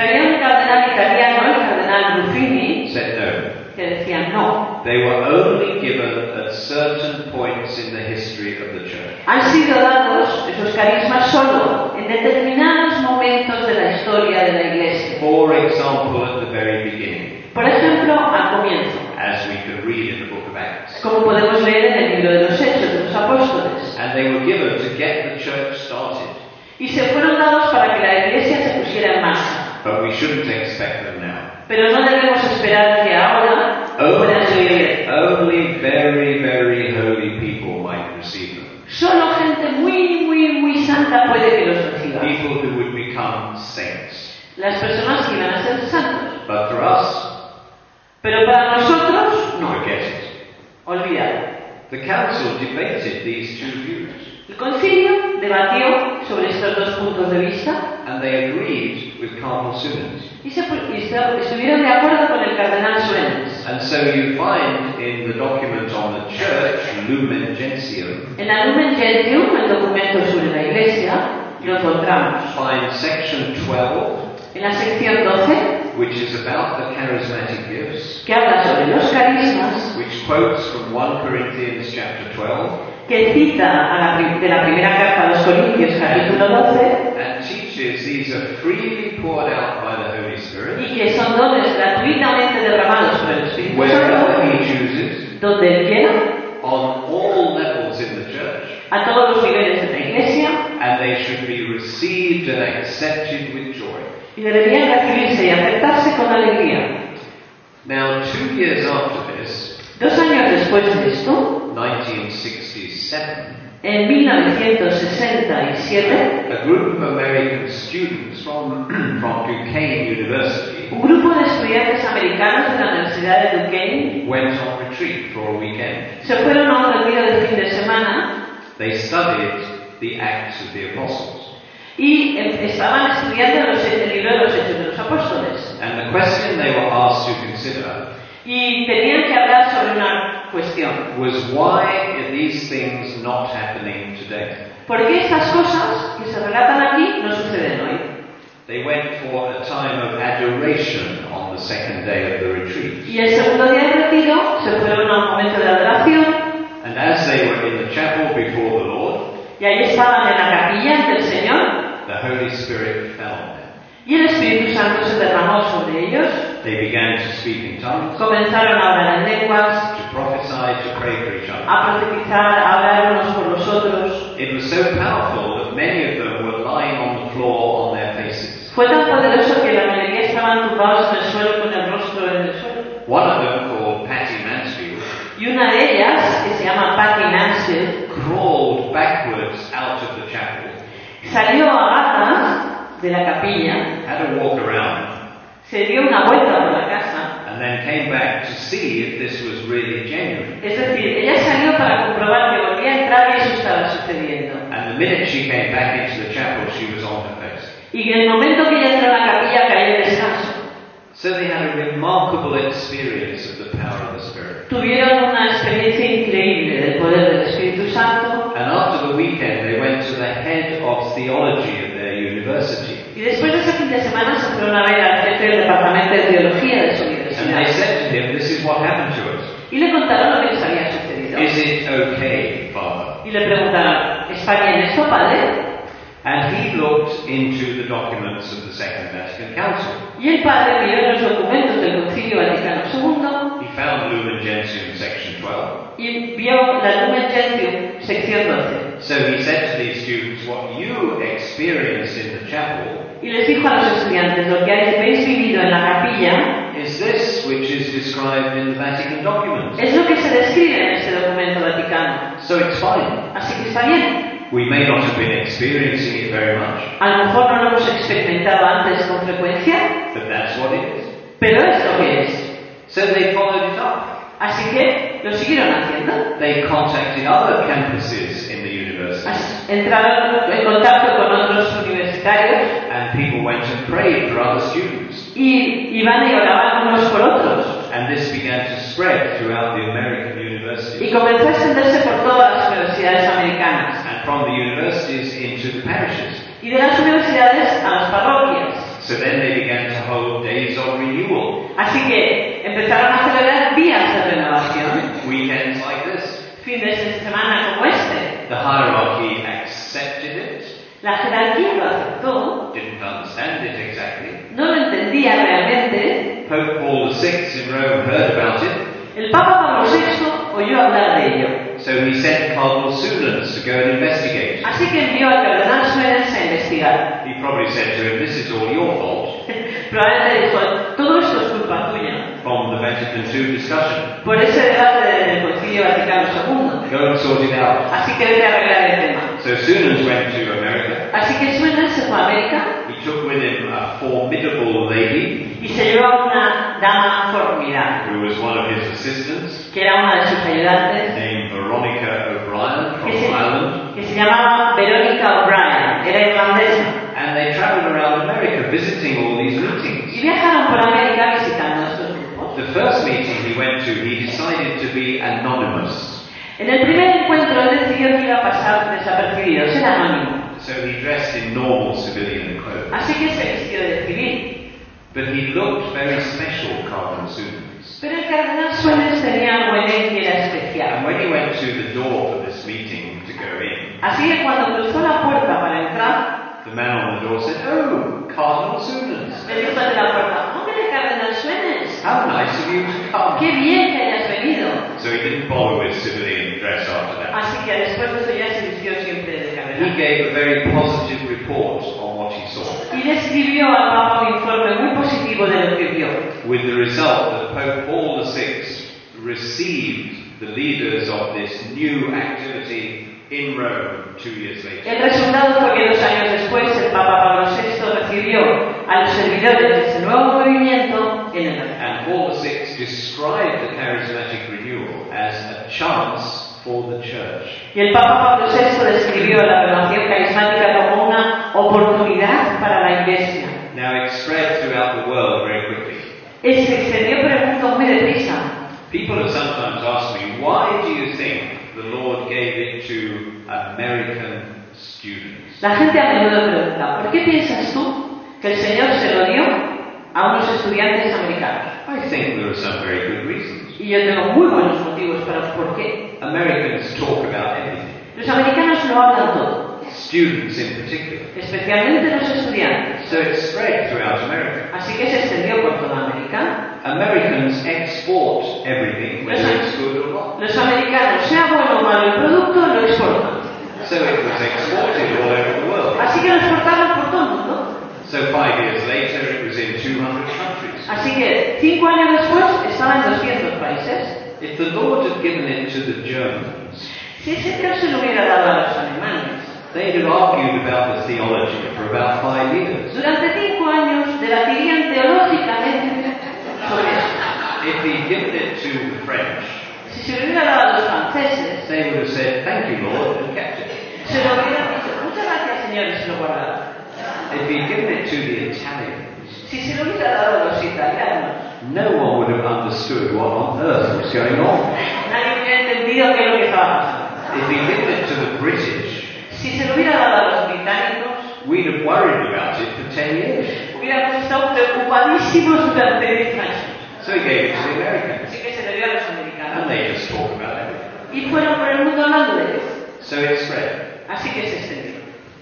Pero había un cardenal italiano, el cardenal Ruffini, said no. que decía no. They were only given at certain points in the history of the church. Han sido dados esos carismas solo en determinados momentos de la historia de la Iglesia. For example, at the very beginning, Por ejemplo, al comienzo, as we can read in the book of Acts. como podemos leer en el libro de los Hechos de los Apóstoles. And they were given to get the church started. Y se fueron dados para que la Iglesia se pusiera en marcha. But we shouldn't expect them now. Pero no debemos esperar que ahora puedan seguir. Only very, very holy people might receive them. Solo gente muy, muy, muy santa puede que los reciba. People who would become saints. Las personas que iban a ser santos. But for us, Pero para nosotros, no. forget it. Olvídalo. The council debated these two views. El concilio debatió sobre estos dos puntos de vista And they agreed with Cardinal Suenens. y, se, y se- estuvieron de acuerdo con el cardenal Suenens. And so you find in the document on the church, Lumen Gentium, En la Lumen Gentium, el documento sobre la Iglesia, lo encontramos. find section twelve, En la sección doce, which is about the charismatic gifts, que habla sobre los carismas, which quotes from First Corinthians chapter twelve, que cita a la, pri- de la primera carta a los Corintios, capítulo doce, and teaches these are freely poured out by the Holy Spirit, y que son dones gratuitamente derramados por el Espíritu wherever Santo, He chooses, donde Él quiera, on all levels in the church, a todos los niveles de la Iglesia, and they should be received and accepted with joy. y deberían recibirse y aceptarse con alegría. Now, two years after this, Dos años después de esto, nineteen sixty-seven, en mil novecientos sesenta y siete, a group of American students from, from Duquesne University un grupo de estudiantes americanos de la Universidad de Duquesne went on retreat for a weekend. se fueron a un retiro de fin de semana They studied the Acts of the Apostles. y eh, estaban estudiando los, el libro de los Hechos de los Apóstoles. And the question they were asked to consider Y tenían que hablar sobre una cuestión. was, why are these things not happening today? ¿Por qué estas cosas que se relatan aquí no suceden hoy? They went for a time of adoration on the second day of the retreat. Y el segundo día del retiro se fueron a un momento de adoración And as they were in the chapel before the Lord, y ahí estaban en la capilla ante el Señor the Holy Spirit fell on them. y el Espíritu Santo se derramó sobre ellos. They began to speak in tongues, Comenzaron a hablar en lenguas, to prophesy, to pray for each other. a profetizar, a hablar unos por los otros. It was so powerful that many of them were lying on the floor on their faces. Fue tan poderoso que la mayoría estaban tumbados en el suelo con el rostro en el suelo. One of them, called Patty Mansfield, Y una de ellas, que se llama Patty Mansfield, crawled backwards out of the chapel, salió a gatas de la capilla, had a walk around, se dio una vuelta por la casa. and then came back to see if this was really genuine. Es decir, ella salió para comprobar que volvía a entrar y eso estaba sucediendo. And the minute she came back into the chapel, she was on her face. Y en el momento que ella entró a la capilla cayó el descanso. So they had a remarkable experience of the power of the Spirit. Tuvieron una experiencia increíble del poder del Espíritu Santo. And after the weekend, they went to the head of theology of their university. Y después de ese fin de semana se fueron a ver al jefe del departamento de teología de su And they universidad. said to him, this is what happened to us. Y le contaron lo que les había sucedido. Is it okay, Father? Y le preguntaron, ¿está bien esto, padre? And he looked into the documents of the Second Vatican Council. Y el padre miró en los documentos del Concilio Vaticano segundo He found Lumen Gentium section twelve. y vio la Lumen Gentium, sección doce. So he said to these students, what you experienced in the chapel Y les dijo a los estudiantes, lo que habéis vivido en la capilla is this which is described in the Vatican documents. es lo que se describe en este documento vaticano. So it's fine. Así que está bien. We may not have been experiencing it very much, A lo mejor no lo hemos experimentado antes con frecuencia, but that's what it is. pero es lo que es. So they followed it up. Así que lo siguieron haciendo. They contacted other campuses in the university, Así- Entraron en contacto con otros universitarios and people went and prayed for other students. y iban y oraban unos por otros. And this began to spread throughout the American universities, Y comenzó a extenderse por todas las universidades americanas. and from the universities into the parishes. Y de las universidades a las parroquias. So then they began to hold days of renewal. Así que empezaron a celebrar días de renovación, Weekends like this. fines de semana como este. The hierarchy accepted it, La jerarquía lo aceptó, didn't understand it exactly. no lo entendía realmente. Pope Paul the Sixth in Rome heard about it, El Papa Pablo sexto oyó hablar de ello, so he sent Cardinal Sunens to go and investigate. así que envió al cardenal Suárez a investigar. He probably said to him, "This is all your fault," Probablemente dijo, todo esto es culpa tuya, from the Vatican two discussion. por ese debate del Concilio Vaticano segundo. Go and sort it out. Así que vete a arreglar el tema. So Sunens went to America. Así que Suárez se fue a América He took with him a formidable lady y se llevó a una dama formidable, who was one of his assistants, que era una de sus ayudantes, named Veronica O'Brien from que se, Ireland. que se llamaba Veronica O'Brien, era irlandesa. And they travelled around America visiting all these meetings. Y viajaron por América visitando estos grupos. The first meeting he went to, he decided to be anonymous. En el primer encuentro él decidió que iba a pasar desapercibido, ser anónimo. So he dressed in normal civilian clothes. Así que se vistió de civil. But he looked very special, Cardinal Sunens. Pero el cardenal Suárez tenía algo en él que era And especial. when he went to the door for this meeting to go in, Así que cuando cruzó la puerta para entrar, the man on the door said, "Oh, Cardinal Sunens. le dijo de la puerta, ¡hombre, cardenal Suárez! How nice of you to come." ¡Qué bien que hayas venido! So he didn't bother with civilian dress after that. Así que después de eso ya se vistió siempre de He cardenal. gave a very positive report on what he saw, Y le escribió al Papa un informe muy positivo de lo que vio. with the result that Pope Paul the Sixth received the leaders of this new activity in Rome two years later. El resultado fue que dos años después el Papa Pablo sexto recibió a los servidores de ese nuevo movimiento en el Vaticano. And Paul the Sixth described the charismatic renewal as a chance for the church. Y el Papa Pablo sexto describió la renovación carismática como una oportunidad para la Iglesia. Now it spread throughout the world very quickly. Y se extendió por el mundo muy deprisa. People have sometimes asked me, why do you think the Lord gave it to American students? La gente a menudo pregunta, ¿por qué piensas tú que el Señor se lo dio a unos estudiantes americanos? I think there are some very good reasons. Y yo tengo muy buenos motivos para por qué. Americans talk about everything, Los americanos lo hablan todo, students in particular. especialmente los estudiantes. So it spread throughout America. Así que se extendió por toda América. Americans export everything, whether it's good or not. Los americanos, sea bueno o malo el producto, lo exportan. So it was exported all over the world. Así que lo exportaron por todo el mundo. So five years later it was in two hundred countries. Así que cinco años después estaba en doscientos países. If the Lord had given it to the Germans, Si ese Señor se lo hubiera dado a los alemanes, they'd have argued about the theology for about five years. durante cinco años debatirían teológicamente sobre eso. If he'd given it to the French, Si se lo hubiera dado a los franceses, they would have said, "Thank you, Lord," and kept it. se lo hubieran dicho, muchas gracias Señor, y se lo guardaron. If he'd given it to the Italians, Si se lo hubiera dado a los italianos, no one would have understood what on earth was going on. nadie hubiera entendido qué es lo que estaba pasando. If he'd given it to the British, Si se lo hubiera dado a los británicos, we'd have worried about it for ten years. hubiéramos estado preocupadísimos durante diez años. So he gave it to the Americans, Así que se le dio a los and americanos. they just talk about everything. Y fueron por el mundo hablando de ellos. So it spread. Así que se extendió.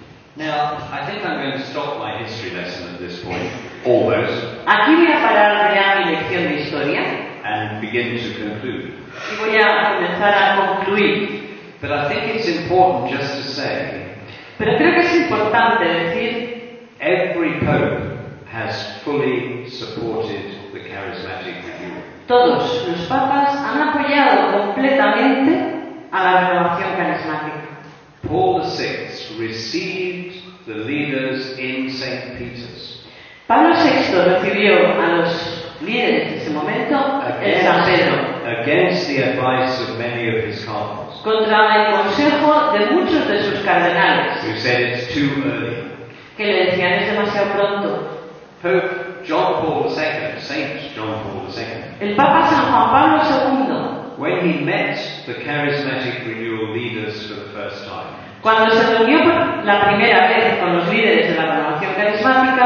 Now, I think I'm going to stop my history lesson at this point, almost, Aquí voy a parar ya mi lección de historia and begin to conclude. y voy a comenzar a concluir. But I think it's important just to say, Pero creo que es importante decir, every pope has fully supported the charismatic renewal. todos los papas han apoyado completamente a la renovación carismática. Paul the Sixth received the leaders in Saint Peter's Pablo sexto recibió a los líderes de ese momento en San Pedro, against the advice of many of his cardinals, contra el consejo de muchos de sus cardenales, who said it's too early. que le decían es demasiado pronto. Pope John Paul the Second, Saint John Paul the Second, El Papa San Juan Pablo segundo, when he met the charismatic renewal leaders for the first time, cuando se reunió por la primera vez con los líderes de la renovación carismática,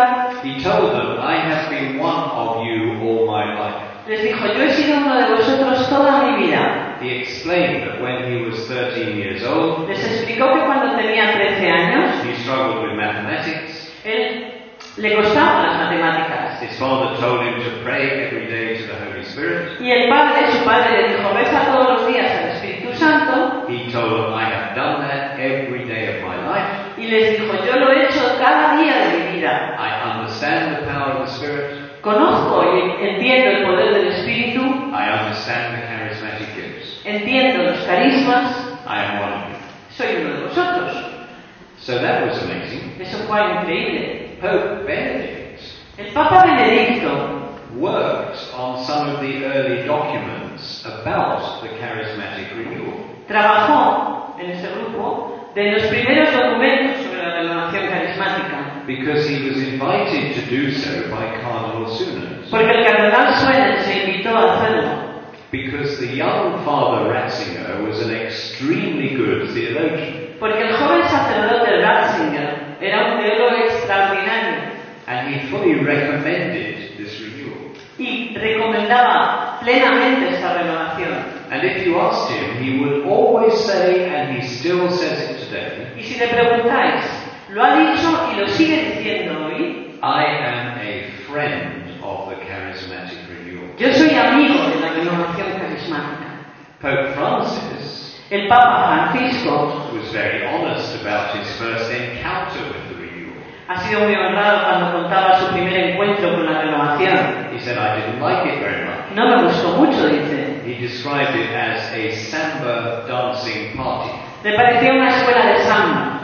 He told them, I have been one of you all my life. Les dijo, yo he sido uno de vosotros toda mi vida. He explained that when he was thirteen years old, Les explicó que cuando tenía trece años, he struggled with mathematics. él le costaban las matemáticas. His father told him to pray every day to the Holy Spirit. Y el padre, su padre, le dijo, reza todos los días al Espíritu Santo. He told them, I have done that every day of my life. Y les dijo, yo lo he hecho cada día de mi vida. I understand the power of the Spirit. Conozco y entiendo el poder del Espíritu. I understand the charismatic gifts. Entiendo los carismas. I am one of you. Soy uno de vosotros. So that was amazing. Eso fue increíble. Pope Benedict El Papa Benedicto worked on some of the early documents about the charismatic renewal. Trabajó en ese grupo de los primeros documentos sobre la renovación carismática. Because he was invited to do so by Cardinal Suenens. Porque el cardenal Suenens se invitó a hacerlo. Because the young Father Ratzinger was an extremely good theologian. Porque el joven sacerdote Ratzinger era un teólogo extraordinario. And he fully recommended this renewal. Y recomendaba plenamente esta renovación. And if you asked him, he would always say, and he still says it today, Y si le preguntáis, lo ha dicho y lo sigue diciendo hoy, I am a friend of the charismatic renewal. yo soy amigo de la renovación carismática. Pope Francis El Papa Francisco was very honest about his first encounter with the renewal. ha sido muy honrado cuando contaba su primer encuentro con la renovación. He said, I didn't like it very much. No me gustó mucho, dice. He described it as a samba dancing party. Le parecía una escuela de samba.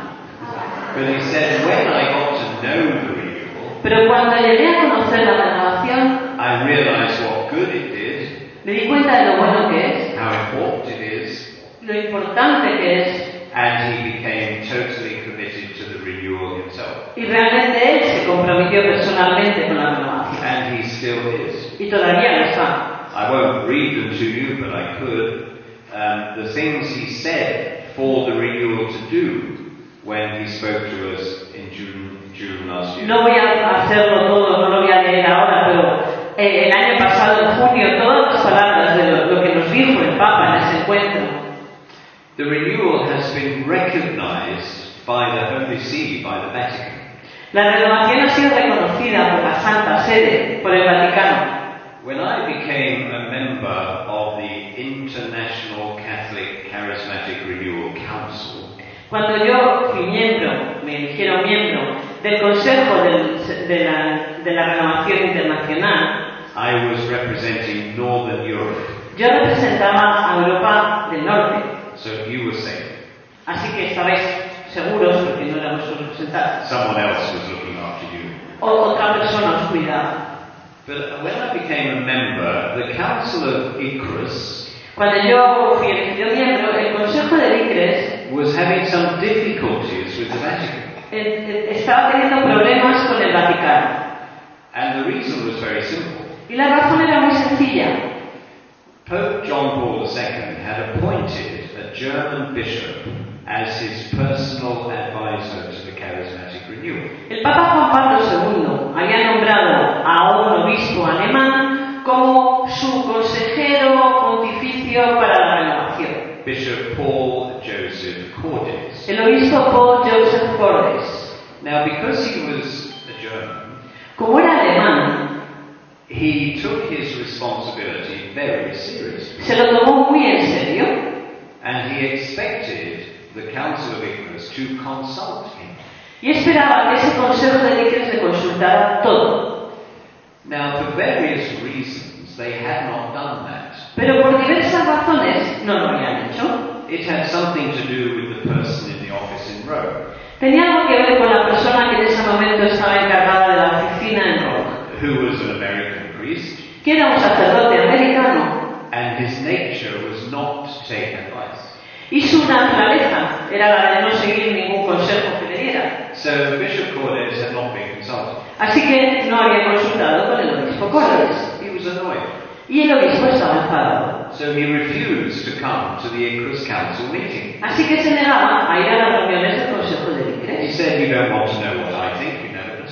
But he said, when I got to know the renewal, Pero cuando llegué a conocer la renovación, I realized what good it did, me di cuenta de lo bueno que es, how important it is, lo importante que es, and he became totally committed to the renewal himself. y realmente él se comprometió personalmente con la renovación. And he still is. Y todavía lo está. I won't read them to you, but I could. Um, the things he said for the renewal to do when he spoke to us in June, June last year. No voy a hacerlo todo, no lo voy a leer ahora, pero eh, el año pasado, en junio, todas las palabras de lo, lo que nos dijo el Papa en ese encuentro. The renewal has been recognized by the Holy See, by the Vatican. La renovación ha sido reconocida por la Santa Sede, por el Vaticano. When I became a member of the International Catholic Charismatic Renewal Council, Cuando yo fui miembro, me eligieron miembro del Consejo del, de, la, de la Renovación Internacional, I was representing Northern Europe. yo representaba a Europa del Norte. So you were safe. Así que estabais seguros porque no éramos los representantes. Someone else was looking after you. O otra persona os cuidaba. But when I became a member, the Council of Icarus Cuando yo fui elegido miembro, el Consejo de Icres was having some difficulties with the Vatican. eh, eh, estaba teniendo problemas con el Vaticano. And the reason was very simple. Y la razón era muy sencilla. Pope John Paul the Second had appointed a German bishop as his personal advisor to the charismatic renewal. El Papa Juan Pablo segundo había nombrado a un obispo alemán como su consejero pontificio para la renovación. Bishop Paul Joseph Cordes. El obispo Paul Joseph Cordes. Now, because he was a German, Como era alemán, he took his responsibility very seriously. se lo tomó muy en serio And he expected the Council of Icarus to consult him. y esperaba que ese consejo de Icres le consultara todo. Now, for various reasons, they had not done that. Pero por diversas razones no lo habían hecho. It had something to do with the person in the office in Rome, Tenía algo que ver con la persona que en ese momento estaba encargada de la oficina en Roma, who was an American priest, que era un sacerdote americano, and his nature was not to take advice. y su naturaleza era la de no seguir ningún consejo que le diera. So Bishop Cordes had not been consulted. Así que no había consultado con el obispo Cordes. He was annoyed. Y el obispo estaba enfadado. So he refused to come to the Icarus Council meeting. Así que se negaba a ir a las reuniones del Consejo de He Icres. said, you don't want to know what I think, you never consult me.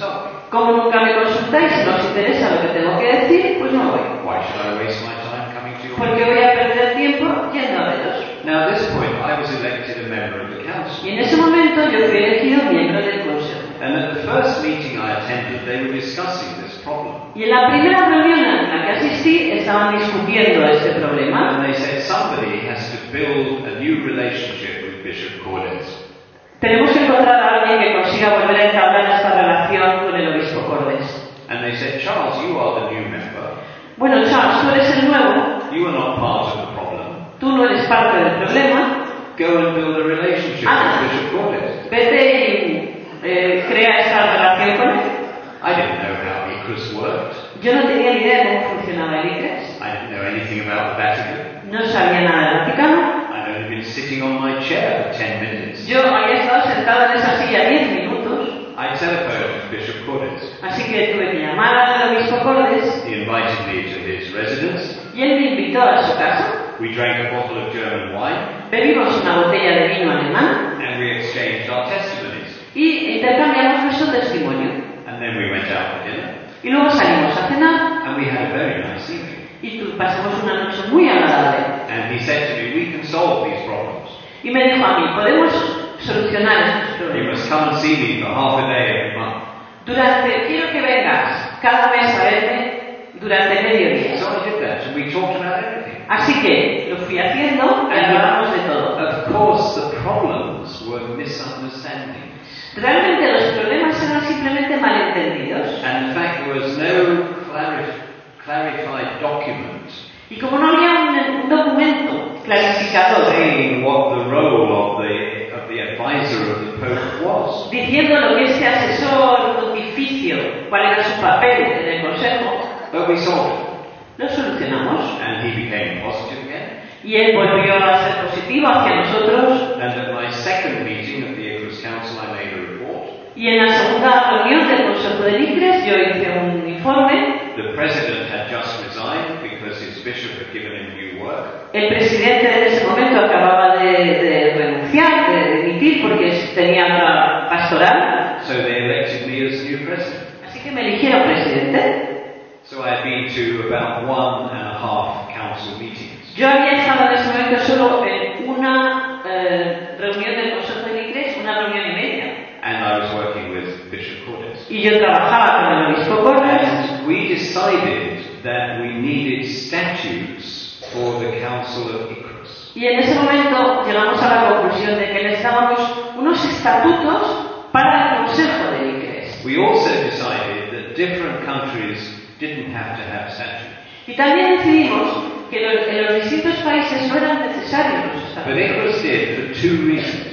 como nunca me consultáis, si no os interesa lo que tengo que decir, pues no voy. Why should I waste my time coming to your Porque voy a perder tiempo yendo a veros. Now, at this point, I was elected a member of the council. Y en ese momento yo fui elegido miembro del consejo. And at the first meeting I attended, they were discussing this problem. Y en la primera reunión en la que asistí estaban discutiendo este problema. And they said somebody has to build a new relationship with Bishop Cordes. Tenemos que encontrar a alguien que consiga volver a entablar esta relación con el obispo Cordes. And they said, Charles, you are the new member. Bueno, Charles, tú eres el nuevo. You are not part of the problem. Tú no eres parte del problema. Go and build a relationship Ah. with Bishop Cordes. Vete y eh, crea esta relación con él. I didn't know how ICRIS worked. Yo no tenía ni idea de cómo funcionaba el ICRES. I didn't know anything about the Vatican. No sabía nada del Vaticano. I'd only been sitting on my chair for ten minutes. Yo había estado sentado en esa silla diez minutos. I telephoned Bishop Cordes. Así que tuve que llamar al obispo Cordes He invited me to his residence. y él me invitó a su casa. We drank a bottle of German wine Bebimos una botella de vino alemán and we exchanged our testimonies. y intercambiamos nuestro testimonio. And then we went out for dinner Y luego salimos a cenar and we had a very nice evening. y tu- pasamos una noche muy agradable. And he said to me, we can solve these problems. Y me dijo a mí, podemos solucionar estos You problemas. must come and see me for half a day every month. Durante, quiero que vengas cada mes a verme durante medio día. So I did that and we talked about everything. Así que lo fui haciendo y hablamos de todo. Of course, the problems were misunderstandings. Realmente los problemas eran simplemente malentendidos. And in fact, there was no clarif- clarified document Y como no había un, un documento clarificador saying what the role of the, of the advisor of the Pope was. diciendo lo que este asesor pontificio, cuál era su papel en el consejo, But we solved it. lo solucionamos. And he became positive again. Y él volvió a ser positivo hacia nosotros. And at my second meeting of the ICRIS Council, I made a report. Y en la segunda reunión del Consejo del ICRES yo hice un informe. The president had just resigned because his bishop had given him new work. El presidente en ese momento acababa de, de renunciar, de dimitir porque tenía otra pastoral. So they elected me as new president. Así que me eligieron presidente. So I had been to about one and a half council meetings. Yo había estado en ese momento solo en una eh, reunión del Consejo del ICRES, una reunión y media. And I was working with Bishop Cordes. Y yo trabajaba con el obispo Cordes. And we decided that we needed statutes for the Council of ICRIS. Y en ese momento llegamos a la conclusión de que necesitábamos unos estatutos para el Consejo del ICRES. We also decided that different countries didn't have to have statutes. Y también decidimos que los- en los distintos países no eran necesarios los But estatutos. ICRIS did for two reasons.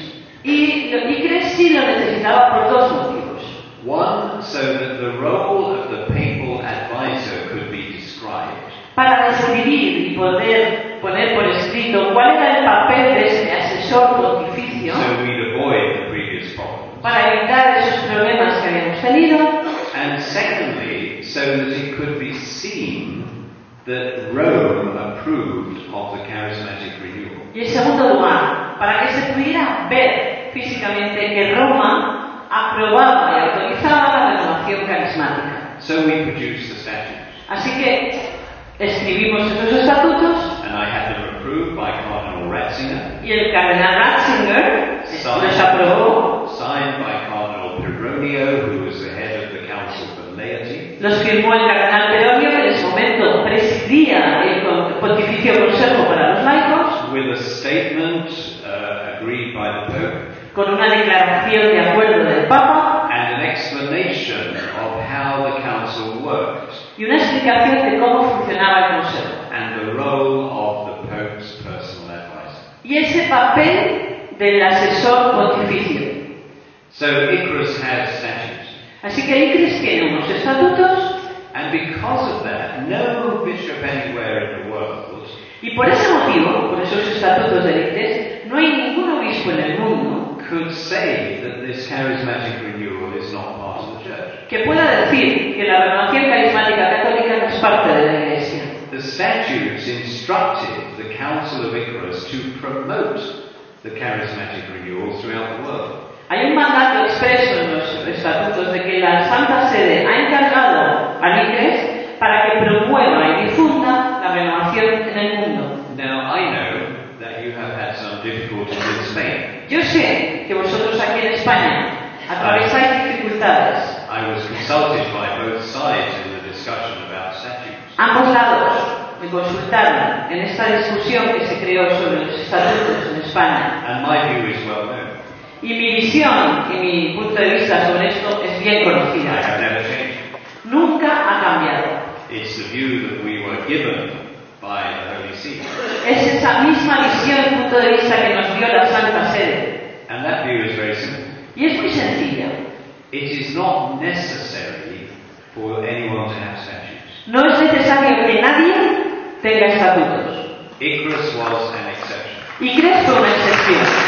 Y lo- ICRES sí lo necesitaba por dos motivos. One, so that the role of the papal advisor could be described. Para describir y poder poner por escrito cuál era el papel de este asesor pontificio, So we'd avoid the previous problems. para evitar esos problemas que habíamos tenido. And secondly, so that it could be seen that Rome approved of the charismatic renewal. Y en segundo lugar, para que se pudiera ver físicamente que Roma aprobaba y autorizaba la renovación carismática. So we produced the statutes. Así que escribimos esos estatutos And I had them approved by Cardinal Ratzinger, y el cardenal Ratzinger los aprobó, signed by Cardinal Pironio, who was the head of the Council for Laity, los firmó el cardenal Pedonio, que en ese momento presidía el Con- Pontificio Consejo para los Laicos, with a statement uh, agreed by the Pope, con una declaración de acuerdo del Papa and an explanation of how the Council worked, y una explicación de cómo funcionaba el Consejo. and the role of the Pope's personal advisor. Y ese papel del asesor pontificio. So ICRIS has statutes. Así que ICRES tiene unos estatutos And because of that, no bishop anywhere in the world y por ese motivo, por esos estatutos del ICRES, no hay ningún obispo en el mundo could say that this charismatic renewal is not part of the church. que pueda decir que la renovación carismática católica no es parte de la Iglesia. The statutes instructed the Council of Icarus to promote the charismatic renewal throughout the world. Hay un mandato expreso en los estatutos de que la Santa Sede ha encargado a Nicres para que promueva y difunda la renovación en el mundo. Now, I know that you have had some difficulties in Spain. Yo sé que vosotros aquí en España atravesáis dificultades. I was consulted by both sides in the discussion about statutes. Ambos lados me consultaron en esta discusión que se creó sobre los estatutos en España. And my view is well known. Y mi visión y mi punto de vista sobre esto es bien I conocida. have never changed. Nunca ha cambiado. It's the view that we were given by the Holy See. Es esa misma visión y punto de vista que nos dio la Santa Sede. And that view is very simple. Y es muy sencilla. It is not necessary for anyone to have statutes. No es necesario que nadie tenga estatutos. Icarus was an exception. Y Cres fue una excepción.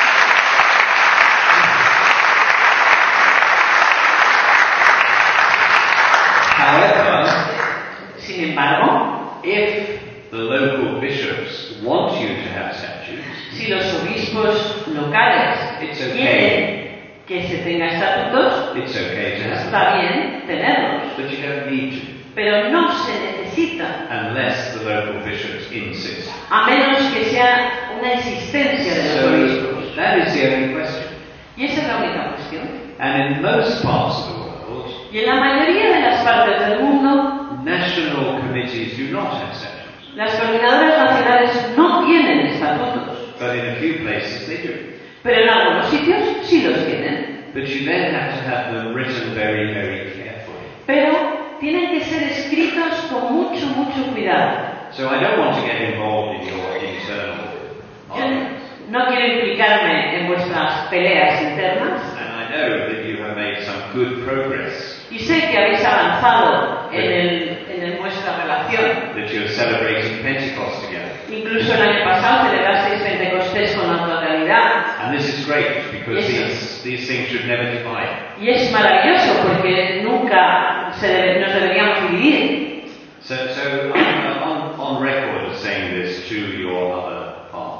However, Sin embargo, if the local bishops want you to have statutes, si los obispos locales it's okay. quieren que se tenga estatutos, It's okay to have them, está bien tenerlos. but you don't need to, Pero no se necesita, unless the local bishops insist. a menos que sea una existencia de los So obispos. that is the only question. Y esa es la única cuestión. And in most parts of the world, Y en la mayoría de las partes del mundo, national committees do not have statutes, las coordinadoras nacionales no tienen estatutos. but in a few places they do. Pero en algunos sitios sí los tienen. But you then have to have them written very, very carefully. Pero tienen que ser escritos con mucho, mucho cuidado. So I don't want to get involved in your internal Yo arguments. no quiero implicarme en vuestras peleas internas. And I know that you have made some good progress, Y sé que habéis avanzado en, el, en el- vuestra relación. that you are celebrating Pentecost together. Incluso el año pasado celebrasteis Pentecostés con la totalidad. And this is great, because Yes. these, these things should never divide. Y es maravilloso porque nunca se debe- nos deberíamos dividir. So, so I'm on, on record as saying this to your other part.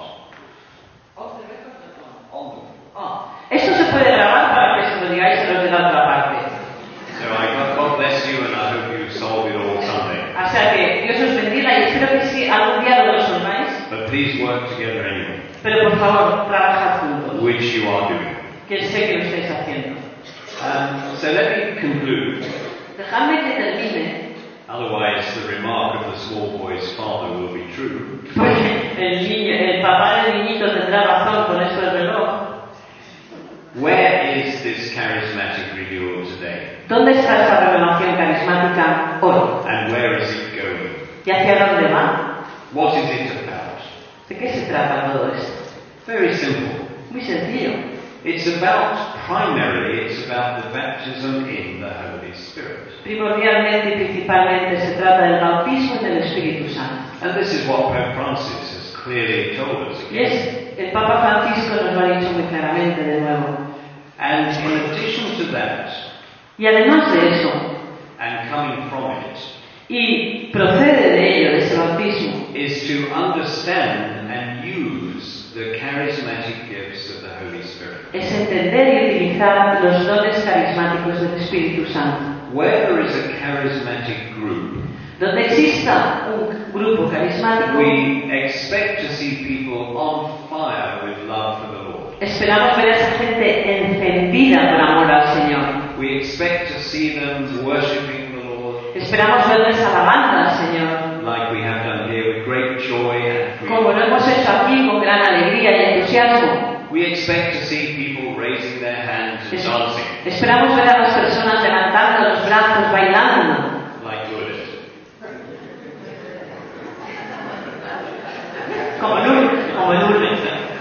Oh, esto se puede grabar para que se lo digáis a los de la otra parte. So I God, God bless you, and I hope you solve it all someday. O sea que Dios os bendiga y espero que sí, algún día lo resolváis. But please work together anyway, Pero por favor, trabajad juntos, which you are doing. que sé que lo estáis haciendo. Um, so let me conclude. Dejadme que termine, Otherwise, the remark of the small boy's father will be true. porque el, niño, el papá del niñito tendrá razón con esto del reloj. Where is this charismatic renewal today? ¿Dónde está esa renovación carismática hoy? And where is it going? ¿Y hacia dónde va? What is it about? ¿De qué se trata todo esto? Very simple. Muy sencillo. It's about, primarily, it's about the baptism in the Holy Spirit. Primordialmente y principalmente se trata del bautismo en el Espíritu Santo. And this is what Pope Francis has clearly told us Y again. es, el Papa Francisco nos lo ha dicho muy claramente de nuevo. And in addition to that, Y además de eso, and coming from it, y procede de ello, de ese bautismo, is to understand and use the charismatic gifts of the Holy Spirit. es entender y utilizar los dones carismáticos del Espíritu Santo. Where there is a charismatic group, Donde exista un grupo carismático, we expect to see people on fire with love for the Lord. esperamos ver a esa gente encendida por amor al Señor. We expect to see them worshipping the Lord Esperamos verles alabando al Señor, like we have done here with great joy and como freedom. lo hemos hecho aquí con gran alegría y entusiasmo. We expect to see people raising their hands and Es- dancing Esperamos ver a las personas levantando los brazos, bailando, like Lourdes. como Lourdes. Como Lourdes.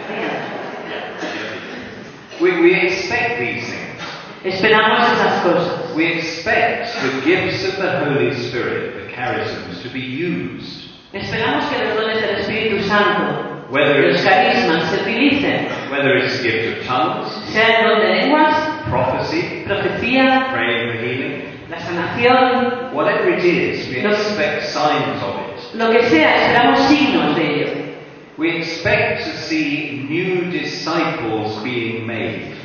We, we expect these things. Esperamos esas cosas. We expect the gifts of the Holy Spirit, the charisms, to be used. Esperamos que los dones del Espíritu Santo, Whether los it's, carismas, se utilicen, whether it's the gift of tongues, sea el don de lenguas, prophecy, profecía, praying for healing, la sanación, whatever it is, we Lo- expect signs of it. lo que sea, esperamos signos de ello. We expect to see new disciples being made.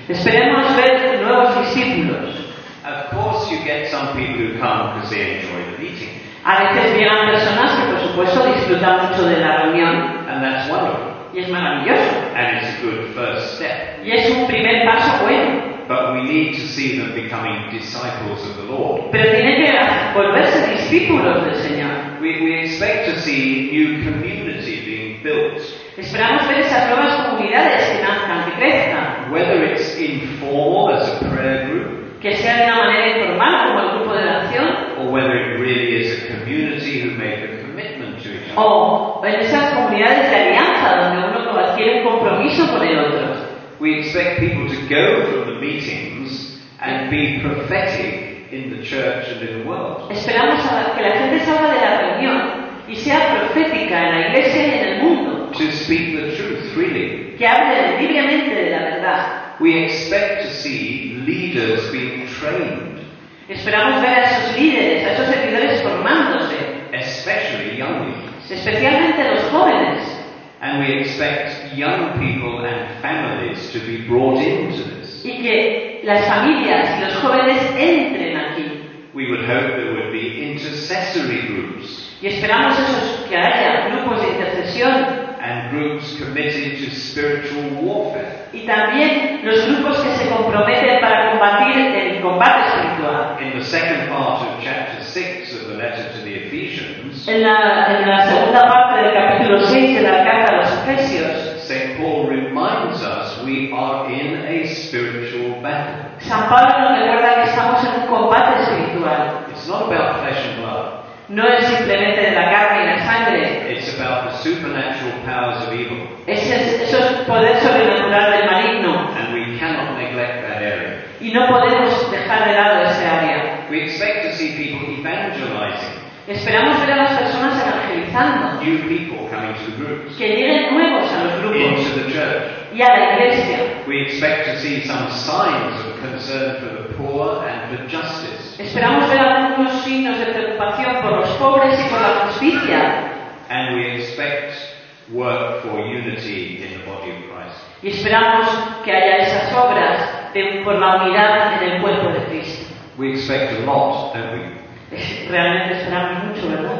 Esperemos ver nuevos discípulos. Of course, you get some people who come because they enjoy the meeting, A veces llegan personas que, por supuesto, disfrutan mucho de la reunión and that's wonderful, y es maravilloso. and it's a good first step. Y es un primer paso bueno. But we need to see them becoming disciples of the Lord. Pero tienen que volverse discípulos del Señor. We, we expect to see new community being built, Esperamos ver esas nuevas comunidades que nazcan, que crezcan. whether it's informal as a prayer group, Que sea de una manera informal, como el grupo de oración, or whether it really is a community who make a commitment to each other. o en esas comunidades de alianza donde uno adquiere un compromiso con el otro. We expect people to go from the meetings and be prophetic in the church and in the world. Esperamos a que la gente salga de la reunión y sea profética en la iglesia y en el mundo, To speak the truth freely. que hable libremente de la verdad. We expect to see leaders being trained, Esperamos ver a esos líderes, a esos servidores formándose, especially young leaders. especialmente los jóvenes. And we expect young people and families to be brought into this. Y que las familias y los jóvenes entren aquí. We would hope there would be intercessory groups Y esperamos esos, que haya grupos de intercesión and groups committed to spiritual warfare. y también los grupos que se comprometen para combatir el combate espiritual. In the second part of chapter six of the letter to the Ephesians, En la, en la segunda parte del capítulo seis de la carta a los Efesios, Saint Paul reminds us we are in a spiritual battle. San Pablo nos recuerda que estamos en un combate espiritual. It's not about flesh and blood. No es simplemente de la carne y la sangre, It's about the supernatural powers of evil. es es- eso es poder sobrenatural del maligno. And we cannot neglect that area. Y no podemos dejar de lado ese área. We expect to see people evangelizing, Esperamos ver a las personas evangelizando, new people coming to the groups, que lleguen nuevos a los grupos into the church. y a la iglesia. We expect to see some signs of concern for the poor and for justice. Esperamos ver algunos signos de preocupación por los pobres y por la justicia. And we expect work for unity in the body of Christ. Y esperamos que haya esas obras de, por la unidad en el cuerpo de Cristo. We expect a lot, don't we? Realmente esperamos mucho, ¿verdad?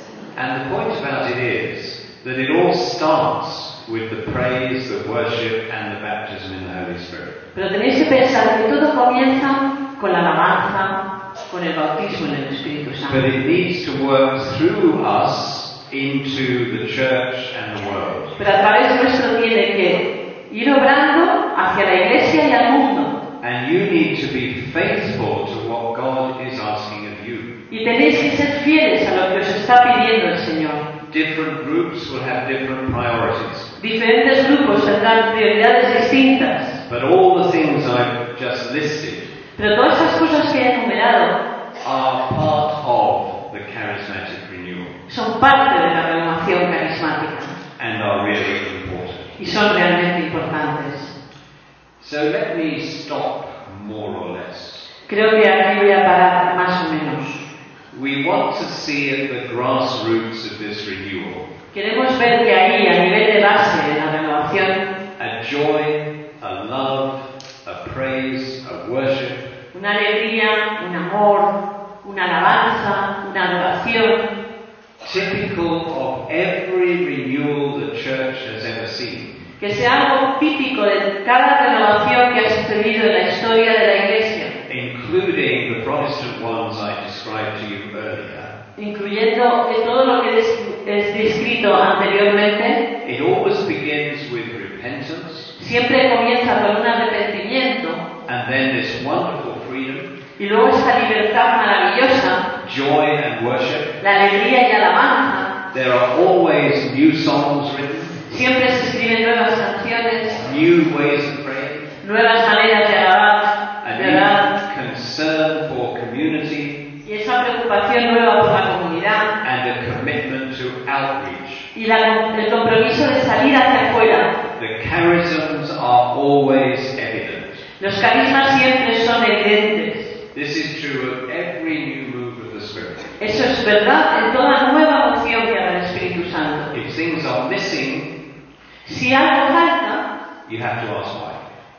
And the point about it is that it all starts with the praise, the worship, and the baptism in the Holy Spirit. Pero tenéis que pensar que todo comienza con la alabanza, con el bautismo en el Espíritu But Santo. it needs to work through us into the church and the world. Pero a través nuestro tiene que ir obrando hacia la iglesia y al mundo. And you need to be faithful to what God is asking of you. Y tenéis que ser fieles a lo que os está pidiendo el Señor. Different groups will have different priorities. Diferentes grupos tendrán prioridades distintas. But all the things I've just listed Pero todas esas cosas que he enumerado are part of the charismatic renewal son parte de la renovación carismática and are really important. y son realmente importantes. So let me stop more or less. Creo que aquí voy a parar más o menos. We want to see at the grassroots of this renewal Queremos ver que ahí, a nivel de base de la renovación, a joy, a love, a praise, a worship, una alegría, un amor, una alabanza, una adoración, typical of every renewal the church has ever seen. que sea algo típico de cada renovación que ha sucedido en la historia de la Iglesia, Including the Protestant ones I described to you earlier. incluyendo que todo lo que es, es descrito anteriormente, It always begins with repentance siempre comienza con un arrepentimiento and then this wonderful freedom, y luego esta libertad maravillosa, joy and worship. la alegría y alabanza. There are always new songs written, Siempre se escriben nuevas canciones, new ways of praying, nuevas maneras de alabar, a de orar, new concern for community, y esa preocupación nueva por la comunidad and a commitment to outreach. y la- el compromiso de salir hacia afuera. The charisms are always evident. Los carismas siempre son evidentes. This is true of every new move of the Spirit. Eso es verdad en toda nueva moción que haga el Espíritu Santo. If things are missing, Si algo falta, you have to ask why.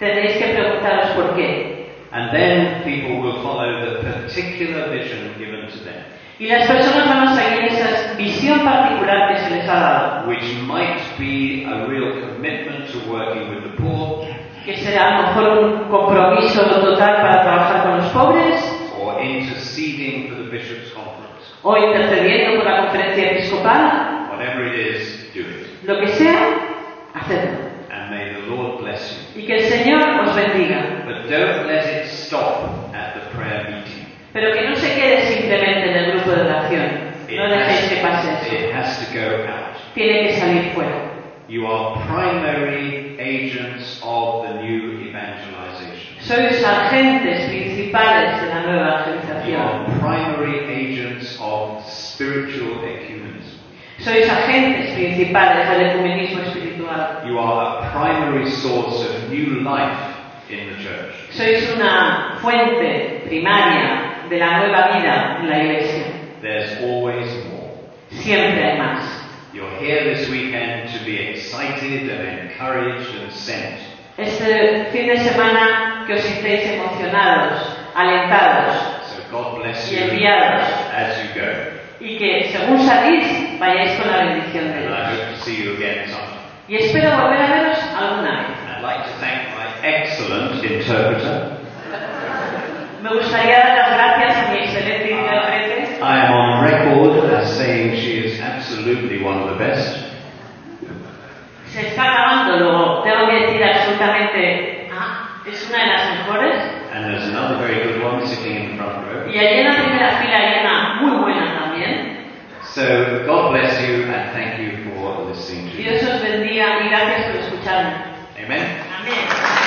Tendréis que preguntaros por qué. And then people will follow the particular vision given to them, Y las personas van a seguir esa visión particular que se les ha dado, which might be a real commitment to working with the poor, que será a lo mejor un compromiso total para trabajar con los pobres, or interceding for the bishop's conference. o intercediendo por la conferencia episcopal, Whatever it is, do it. lo que sea, hacedlo. And may the Lord bless you. Y que el Señor os bendiga. But don't let it stop at the prayer meeting. Pero que no se quede simplemente en el grupo de oración. No dejéis que pase eso. It has to go out. Tiene que salir fuera. You are primary agents of the new evangelization. Sois agentes principales de la nueva You evangelización. are primary agents of spiritual ecumenism. Sois agentes principales del ecumenismo espiritual. You are a primary source of new life in the church. Sois una fuente primaria de la nueva vida en la iglesia. There's always more. Siempre hay más. You're here this weekend to be excited and encouraged and sent. Este fin de semana que os sintéis emocionados, alentados So God bless y you enviados. as you go. Y que según salís vayáis con la bendición de And I Dios. hope to see you again sometime. Y espero volver a veros alguna vez. I'd like to thank my excellent interpreter. Me gustaría dar las gracias a mi excelente intérprete. I am on record as saying she is absolutely one of the best. Se está acabando, luego tengo que decir absolutamente, ah, es una de las mejores. And there's another very good one sitting in the front row. Y allí en la primera fila hay una muy buena también. So God bless you and thank you for listening to me. Dios os bendiga y gracias por escucharme. Amen. Amén.